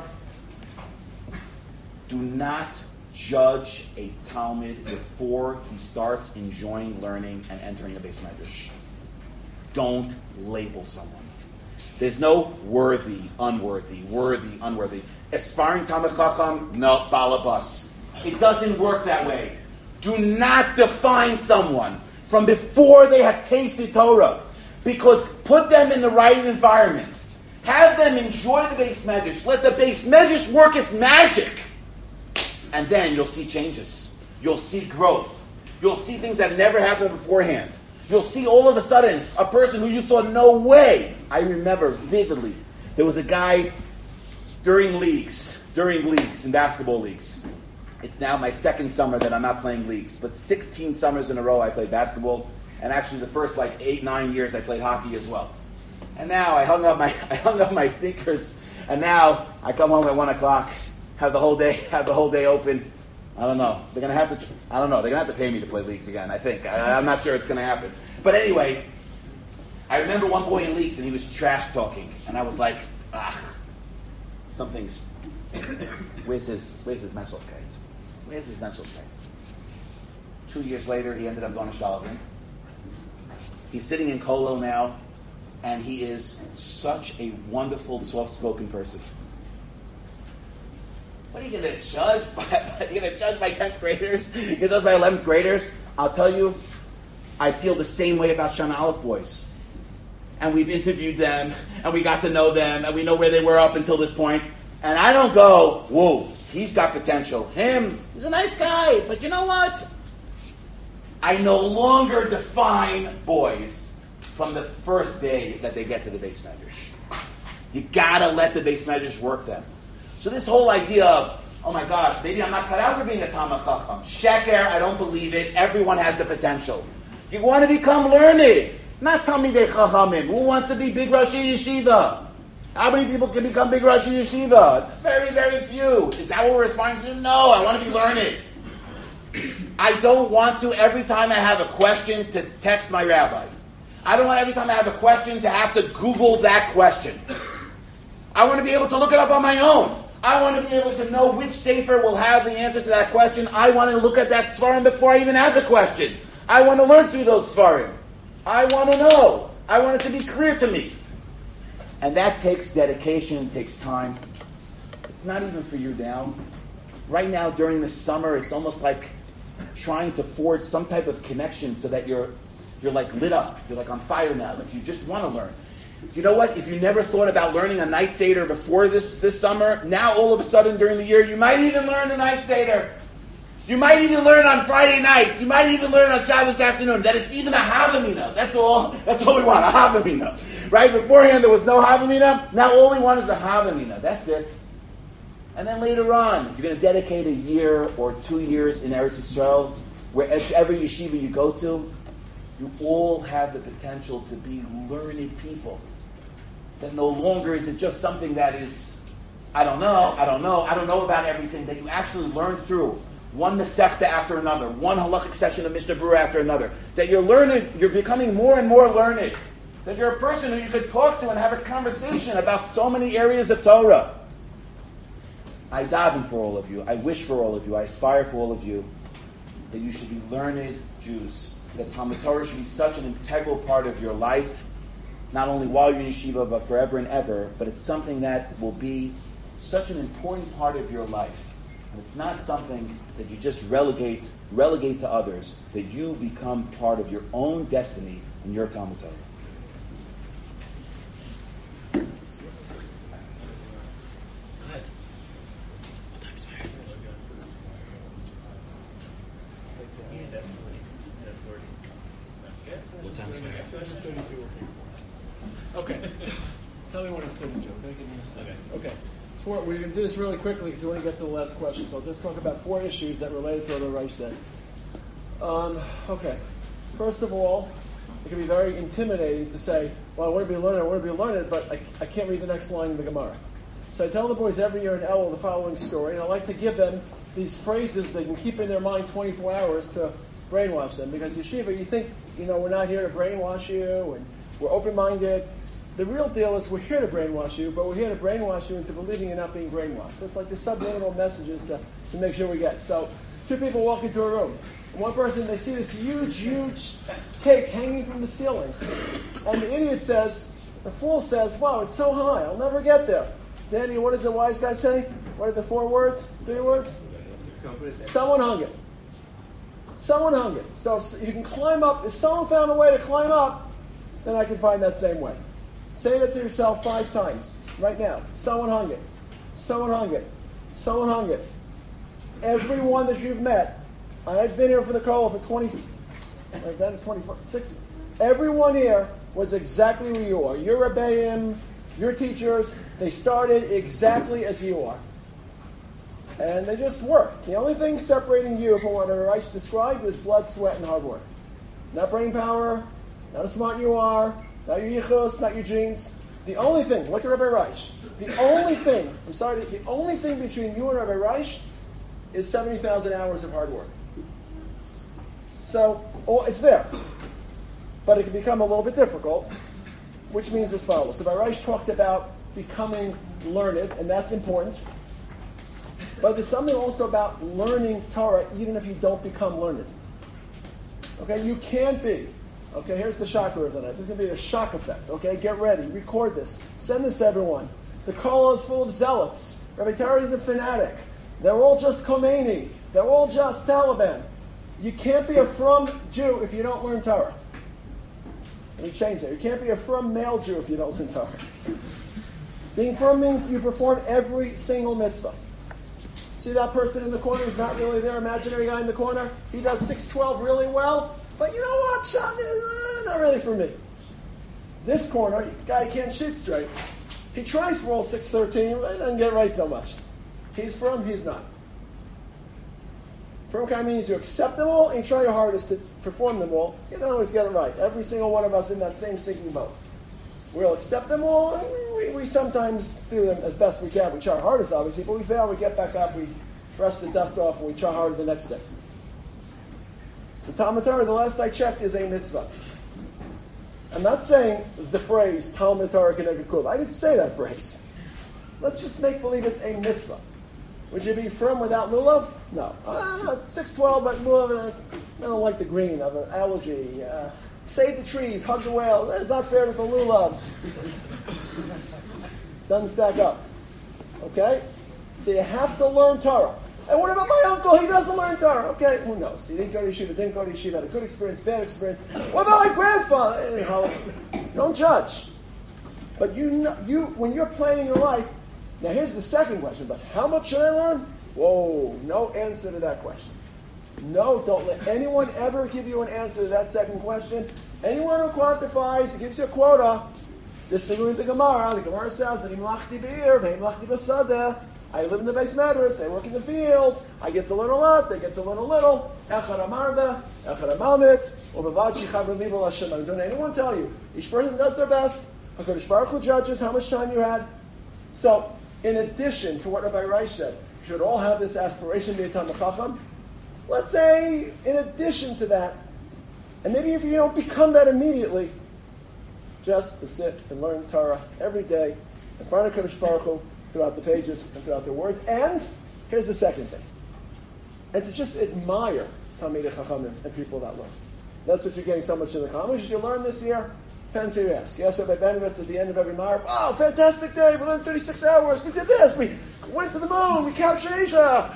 Do not judge a Talmud before he starts enjoying learning and entering the Beis Medrash. Don't label someone. There's no worthy, unworthy, worthy, unworthy. Aspiring Talmud Chacham, no, balabas. It doesn't work that way. Do not define someone from before they have tasted Torah. Because put them in the right environment. Have them enjoy the Beis Medrash. Let the Beis Medrash work its magic. And then you'll see changes. You'll see growth. You'll see things that never happened beforehand. You'll see all of a sudden a person who you thought, no way. I remember vividly, there was a guy during leagues, during leagues, in basketball leagues. It's now my second summer that I'm not playing leagues. But sixteen summers in a row I played basketball. And actually the first like eight, nine years I played hockey as well. And now I hung up my I hung up my sneakers, and now I come home at one o'clock, have the whole day have the whole day open. I don't know. They're gonna have to I don't know, they're gonna have to pay me to play leagues again, I think. I, I'm not sure it's gonna happen. But anyway, I remember one boy in leagues and he was trash talking, and I was like, ah, something's where's his where's his mental state? Where's his mental state? Two years later he ended up going to Shalom. He's sitting in Kollel now, and he is such a wonderful, soft-spoken person. What are you going to judge by? You're going to judge by tenth graders? You're going to judge by eleventh graders? I'll tell you, I feel the same way about Shana Aleph boys. And we've interviewed them, and we got to know them, and we know where they were up until this point. And I don't go, whoa, he's got potential. Him, he's a nice guy, but you know what? I no longer define boys from the first day that they get to the Beis Medrash. You gotta let the Beis Medrash work them. So this whole idea of, oh my gosh, maybe I'm not cut out for being a Talmid Chacham. Sheker, I don't believe it. Everyone has the potential. You want to become learned, not Talmidei Chachamim. Who wants to be big Rashi Yeshiva? How many people can become big Rashi Yeshiva? Very, very few. Is that what we're aspiring to do? No, I want to be learned. I don't want to, every time I have a question, to text my rabbi. I don't want every time I have a question to have to Google that question. I want to be able to look it up on my own. I want to be able to know which sefer will have the answer to that question. I want to look at that svarim before I even have the question. I want to learn through those svarim. I want to know. I want it to be clear to me. And that takes dedication, it takes time. It's not even for you now. Right now, during the summer, it's almost like trying to forge some type of connection so that you're you're like lit up. You're like on fire now. Like you just want to learn. You know what? If you never thought about learning a night seder before this, this summer, now all of a sudden during the year, you might even learn a night seder. You might even learn on Friday night. You might even learn on Shabbos afternoon. That it's even a Havamina. That's all. That's all we want, a Havamina. Right? Beforehand there was no Havamina. Now all we want is a Havamina. That's it. And then later on, you're going to dedicate a year or two years in Eretz Yisrael, where every yeshiva you go to, you all have the potential to be learned people. That no longer is it just something that is, I don't know, I don't know, I don't know about everything, that you actually learn through. One Masechta after another, one halachic session of Mishnah Berurah after another. That you're learning, you're becoming more and more learned. That you're a person who you could talk to and have a conversation about so many areas of Torah. I daven for all of you. I wish for all of you. I aspire for all of you that you should be learned Jews. That Talmud Torah should be such an integral part of your life not only while you're in yeshiva, but forever and ever. But it's something that will be such an important part of your life. And it's not something that you just relegate relegate to others, that you become part of your own destiny in your Talmud Torah. Okay. Tell me when it's thirty-two. Okay, give me a second. Okay. Four, we're going to do this really quickly because we want to get to the last question. So let's talk about four issues that relate to what the Reich said. Um, okay. First of all, it can be very intimidating to say, well, I want to be learned, I want to be learned, but I, I can't read the next line in the Gemara. So I tell the boys every year in Elul the following story, and I like to give them these phrases they can keep in their mind twenty-four hours to brainwash them. Because yeshiva, you think, you know, we're not here to brainwash you, and we're open-minded. The real deal is we're here to brainwash you, but we're here to brainwash you into believing you're not being brainwashed. So it's like the subliminal messages to, to make sure we get. So two people walk into a room. One person, they see this huge, huge cake hanging from the ceiling. And the idiot says, the fool says, wow, it's so high, I'll never get there. Danny, what does the wise guy say? What are the four words? Three words? Someone hung it. Someone hung it. So if you can climb up. If someone found a way to climb up, then I can find that same way. Say that to yourself five times right now. Someone hung it. Someone hung it. Someone hung it. Everyone that you've met, I've been here for the call for twenty, like that, twenty-six. Everyone here was exactly who you are. Your rebbeim, your teachers, they started exactly as you are. And they just work. The only thing separating you from what Reich described is blood, sweat, and hard work. Not brain power, not how smart you are, not your yichus, not your genes. The only thing, look at Rabbi Reich, the only thing, I'm sorry, the only thing between you and Rabbi Reich is seventy thousand hours of hard work. So, oh, it's there. But it can become a little bit difficult, which means as follows. So Rabbi Reich talked about becoming learned, and that's important. But there's something also about learning Torah even if you don't become learned. Okay, you can't be. Okay, here's the shocker of the night. This is going to be the shock effect. Okay, get ready. Record this. Send this to everyone. The Kollel is full of zealots. Rabbi Tari is a fanatic. They're all just Khomeini. They're all just Taliban. You can't be a frum Jew if you don't learn Torah. Let me change that. You can't be a frum male Jew if you don't learn Torah. Being frum means you perform every single mitzvah. See that person in the corner who's not really there, imaginary guy in the corner? He does six twelve really well, but you know what? Shabbat is not really for me. This corner, guy can't shoot straight. He tries for all six thirteen, but he doesn't get it right so much. He's from, he's not. From kind means you accept them all and you try your hardest to perform them all. You don't always get it right. Every single one of us in that same sinking boat. We'll accept them all, and we, we sometimes do them as best we can. We try our hardest, obviously, but we fail, we get back up, we brush the dust off, and we try harder the next day. So Talmud Torah, the last I checked, is a mitzvah. I'm not saying the phrase, Talmud Torah Keneged Kula. I didn't say that phrase. Let's just make believe it's a mitzvah. Would you be firm without lulav? No. Uh, six twelve, but lulav, I don't like the green. I have an allergy. Uh, save the trees, hug the whale. It's not fair to the lulavs. Doesn't stack up. Okay? So you have to learn Torah. And what about my uncle? He doesn't learn Torah. Okay, who knows? He didn't go to yeshiva, didn't go to yeshiva, had a good experience, bad experience. What about my grandfather? You know, don't judge. But you, know, you, when you're planning your life, now here's the second question, but how much should I learn? Whoa, no answer to that question. No, don't let anyone ever give you an answer to that second question. Anyone who quantifies, gives you a quota, disagree with the Gemara. The Gemara says, I live in the base matters, they work in the fields, I get to learn a lot, they get to learn a little. Don't anyone tell you. Each person does their best. HaKadosh Baruch Hu judges how much time you had. So, in addition to what Rabbi Reich said, you should all have this aspiration to be a Talmid Chacham. Let's say, in addition to that, and maybe if you don't become that immediately, just to sit and learn Torah every day in front of HaKadosh Baruch Hu, throughout the pages and throughout the words. And here's the second thing. And to just admire Talmidei Chachamim and people that learn. That's what you're getting so much in the comments. Did you learn this year? Depends who you ask. You ask Rabbi Benowitz at the end of every Mar, oh, fantastic day, we learned thirty-six hours, we did this, we went to the moon, we captured Asia.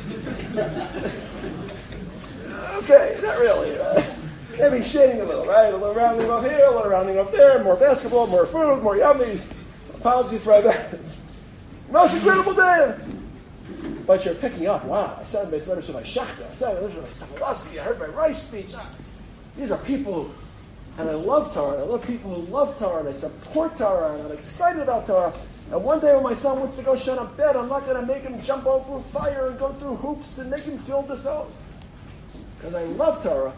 Okay, not really. Uh, maybe shading a little, right? A little rounding up here, a little rounding up there, more basketball, more food, more yummies. Apologies for Rabbi Benowitz. Most incredible day. But you're picking up, wow, I sat in Beis Medrash by Shachter, I sat in Beis Medrash by Samalowski, I heard my Reich speech. Ah, these are people who, and I love Torah, and I love people who love Torah, and I support Torah, and I'm excited about Torah. And one day when my son wants to go shut up bed, I'm not going to make him jump over fire and go through hoops and make him feel disowned. Because I love Torah.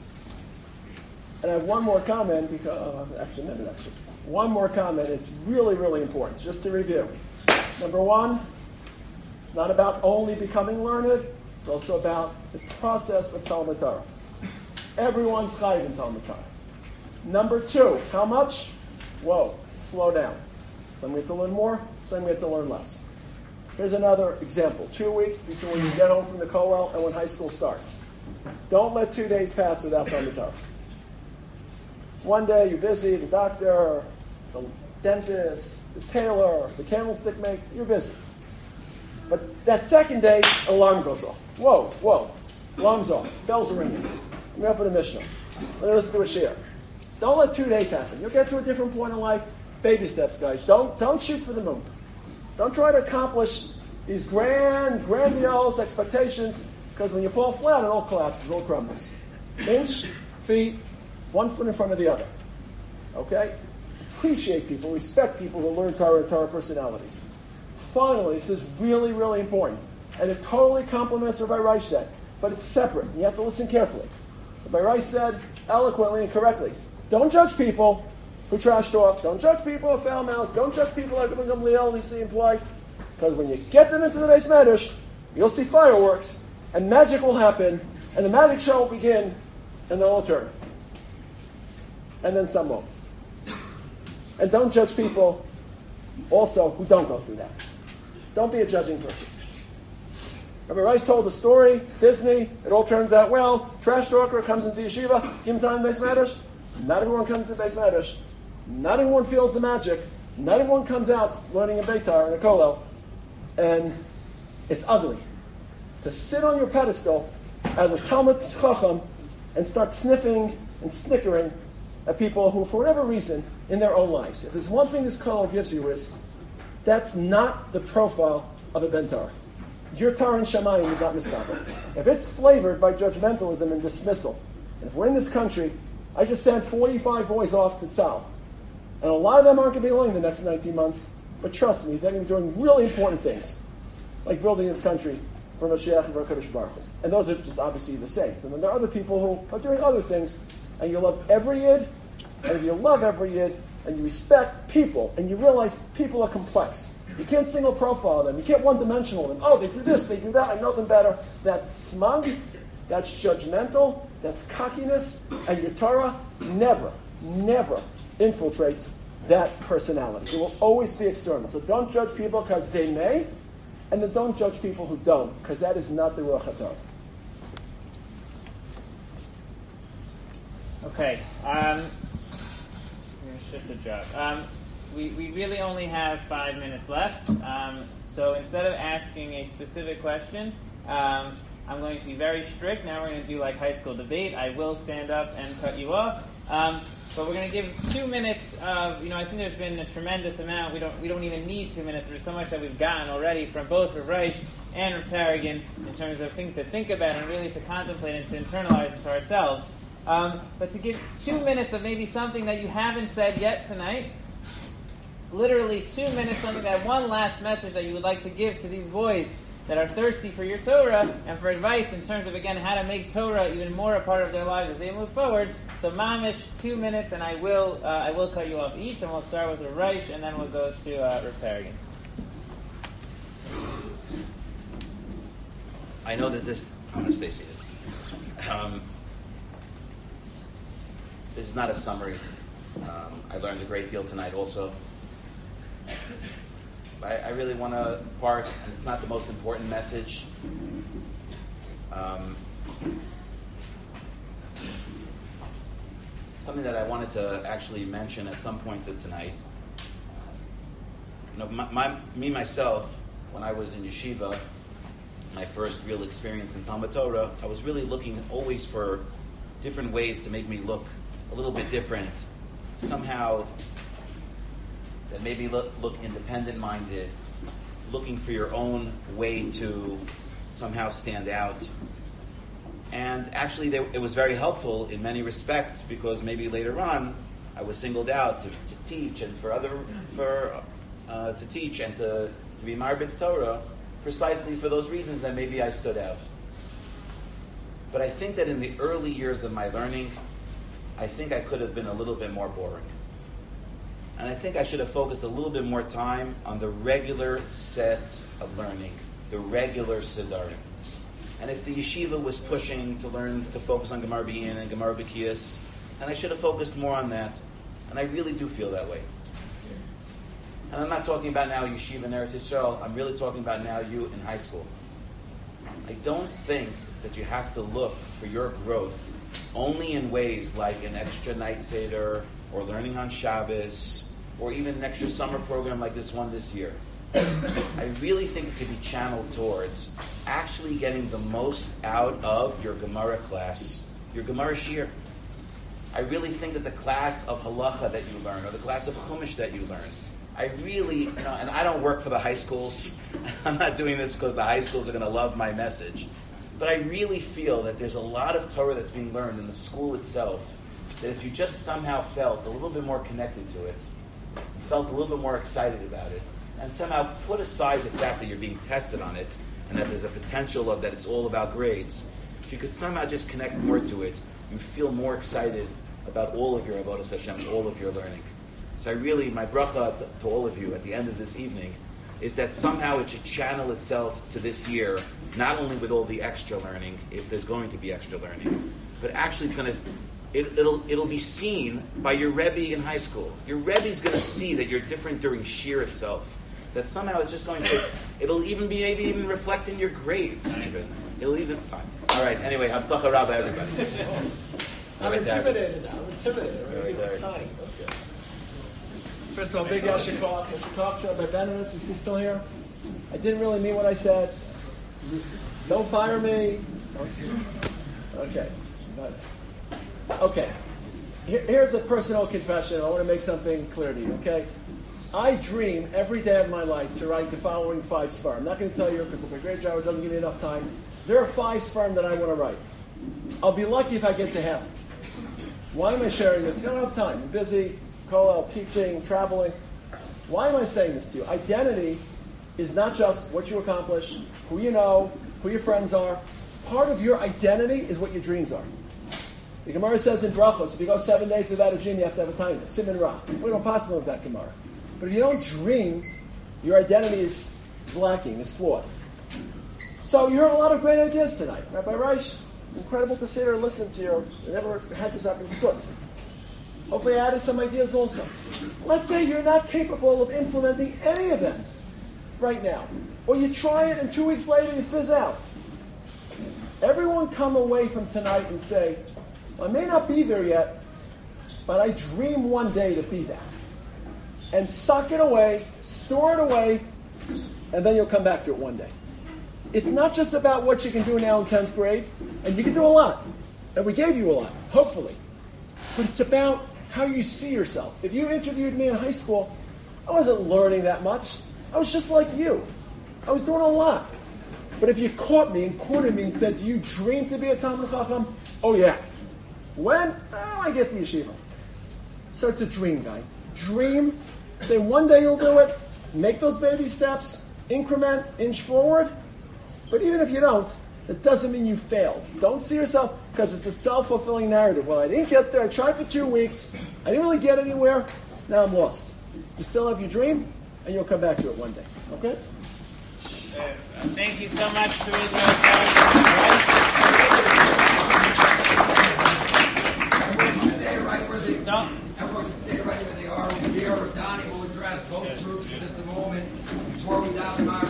And I have one more comment, because, uh, actually, maybe actually, one more comment. It's really, really important, just to review. Number one, not about only becoming learned, it's also about the process of Talmud Torah. Everyone's chayiv in Talmud Torah. Number two, how much? Whoa, slow down. Some get to learn more, some get to learn less. Here's another example. Two weeks between when you get home from the kollel and when high school starts. Don't let two days pass without Talmud Torah. One day you're busy, the doctor, the dentist, the tailor, the candlestick maker, you're busy. But that second day, alarm goes off. Whoa, whoa, alarm's off, bells are ringing. Let me open a Mishnah. Let me listen to a shir. Don't let two days happen. You'll get to a different point in life. Baby steps, guys. Don't, don't shoot for the moon. Don't try to accomplish these grand, grandiose expectations, because when you fall flat, it all collapses, it all crumbles. Inch, feet, one foot in front of the other. Okay? Appreciate people, respect people who learn Torah and Torah personalities. Finally, this is really, really important. And it totally complements what Rabbi Reich said. But it's separate. You have to listen carefully. Rabbi Reich said eloquently and correctly, don't judge people who trash talk. Don't judge people who foul mouths. Don't judge people like Rabbi Gamliel and see imply. Because when you get them into the Beis Medrash, you'll see fireworks, and magic will happen, and the magic show will begin, and they'll all turn. And then some won't. And don't judge people also who don't go through that. Don't be a judging person. Rabbi Rice told the story, Disney, it all turns out well. Trash talker comes into yeshiva, give him time in Beis Medrash. Not everyone comes to Beis Medrash. Not everyone feels the magic. Not everyone comes out learning a Beitar and a kollel. And it's ugly. To sit on your pedestal as a Talmud Chacham and start sniffing and snickering at people who, for whatever reason, in their own lives. If there's one thing this kollel gives you is, that's not the profile of a Ben Torah. Your Torah and Shamayim is not mistaken. If it's flavored by judgmentalism and dismissal, and if we're in this country, I just sent forty-five boys off to Tzal. And a lot of them aren't going to be learning the next nineteen months, but trust me, they're going to be doing really important things, like building this country for Mashiach and for HaKadosh Baruch Hu. And those are just obviously the saints. And then there are other people who are doing other things, and you love every yid, and if you love every yid, and you respect people, and you realize people are complex. You can't single profile them. You can't one-dimensional them. Oh, they do this, they do that, I know them better. That's smug, that's judgmental, that's cockiness, and your Torah never, never infiltrates that personality. It will always be external. So don't judge people because they may, and then don't judge people who don't, because that is not the Ruach HaTorah. Okay. Um, I'm going to shift the job. Um, we, we really only have five minutes left. Um, so instead of asking a specific question, um, I'm going to be very strict. Now we're going to do like high school debate. I will stand up and cut you off. Um, but we're going to give two minutes of, you know, I think there's been a tremendous amount. We don't we don't even need two minutes. There's so much that we've gotten already from both Rav Reich and Rav Taragin in terms of things to think about and really to contemplate and to internalize into ourselves. Um, but to give two minutes of maybe something that you haven't said yet tonight, literally two minutes, something that one last message that you would like to give to these boys that are thirsty for your Torah and for advice in terms of, again, how to make Torah even more a part of their lives as they move forward. So mamish, two minutes, and I will uh, I will cut you off each, and we'll start with Rav Reich, and then we'll go to uh, Rav Taragin. I know that this... I'm going to stay seated. Um, this is not a summary. Um, I learned a great deal tonight also. I, I really want to part, and it's not the most important message. Um, something that I wanted to actually mention at some point tonight. You know, my, my, me myself, when I was in yeshiva, my first real experience in Talmud Torah, I was really looking always for different ways to make me look a little bit different, somehow that made me look, look independent-minded, looking for your own way to somehow stand out. And actually, they, it was very helpful in many respects, because maybe later on I was singled out to, to teach and for other for uh, to teach and to, to be Marbitz Torah, precisely for those reasons that maybe I stood out. But I think that in the early years of my learning, I think I could have been a little bit more boring. And I think I should have focused a little bit more time on the regular set of learning, the regular Siddurim. And if the yeshiva was pushing to learn to focus on Gemara B'Yin and Gemara B'Kiyas, then I should have focused more on that. And I really do feel that way. And I'm not talking about now yeshiva in Eretz Yisrael. I'm really talking about now you in high school. I don't think that you have to look for your growth only in ways like an extra night seder or learning on Shabbos or even an extra summer program like this one this year. I really think it could be channeled towards actually getting the most out of your Gemara class, your Gemara Shir. I really think that the class of Halacha that you learn, or the class of Chumash that you learn, I really, you know, and I don't work for the high schools. I'm not doing this because the high schools are going to love my message. But I really feel that there's a lot of Torah that's being learned in the school itself, that if you just somehow felt a little bit more connected to it, you felt a little bit more excited about it, and somehow put aside the fact that you're being tested on it, and that there's a potential of that it's all about grades, if you could somehow just connect more to it, you'd feel more excited about all of your Avodas Hashem and all of your learning. So I really, my bracha to, to all of you at the end of this evening is that somehow it should channel itself to this year, not only with all the extra learning, if there's going to be extra learning, but actually it's going to, it, it'll it'll be seen by your Rebbe in high school. Your Rebbe's going to see that you're different during Shir itself. That somehow it's just going to, it'll even be maybe even reflect in your grades even. It'll even, fine. All right, anyway, Hatzlacha Rabbah, everybody. I'm intimidated now. I'm intimidated. We're giving time. Okay. First of all, big Yashikov. Yashikov, Rabbi Benowitz, is he still here? I didn't really mean what I said. Don't fire me. Okay. Okay. Here, here's a personal confession. I want to make something clear to you, okay? I dream every day of my life to write the following five sfarim. I'm not going to tell you because if a great job doesn't give me enough time. There are five sfarim that I want to write. I'll be lucky if I get to half. Why am I sharing this? I don't have time. I'm busy, kollel, teaching, traveling. Why am I saying this to you? Identity is not just what you accomplish, who you know, who your friends are. Part of your identity is what your dreams are. The Gemara says in Brachos, if you go seven days without a dream, you have to have a time. Siman Ra. We don't possibly with that Gemara. But if you don't dream, your identity is lacking, is flawed. So you heard a lot of great ideas tonight. Rabbi Reich, incredible to sit here and listen to you. I never had this happen in Stutz. Hopefully I added some ideas also. Let's say you're not capable of implementing any of them right now. Or you try it and two weeks later you fizz out. Everyone come away from tonight and say, I may not be there yet, but I dream one day to be that. And suck it away, store it away, and then you'll come back to it one day. It's not just about what you can do now in tenth grade, and you can do a lot. And we gave you a lot, hopefully. But it's about how you see yourself. If you interviewed me in high school, I wasn't learning that much. I was just like you. I was doing a lot. But if you caught me and cornered me and said, do you dream to be a Talmid Chacham? Oh yeah. When? Oh, I get to yeshiva. So it's a dream, guy. Dream. Say one day you'll do it. Make those baby steps. Increment. Inch forward. But even if you don't, it doesn't mean you failed. Don't see yourself, because it's a self-fulfilling narrative. Well, I didn't get there. I tried for two weeks. I didn't really get anywhere. Now I'm lost. You still have your dream, and you'll come back to it one day. Okay? Uh, thank you so much to Israel. Everyone should stay right where they Don't. Everyone should stay right where they are. We'll be here. Donnie will address both groups in just a moment before we dial them out.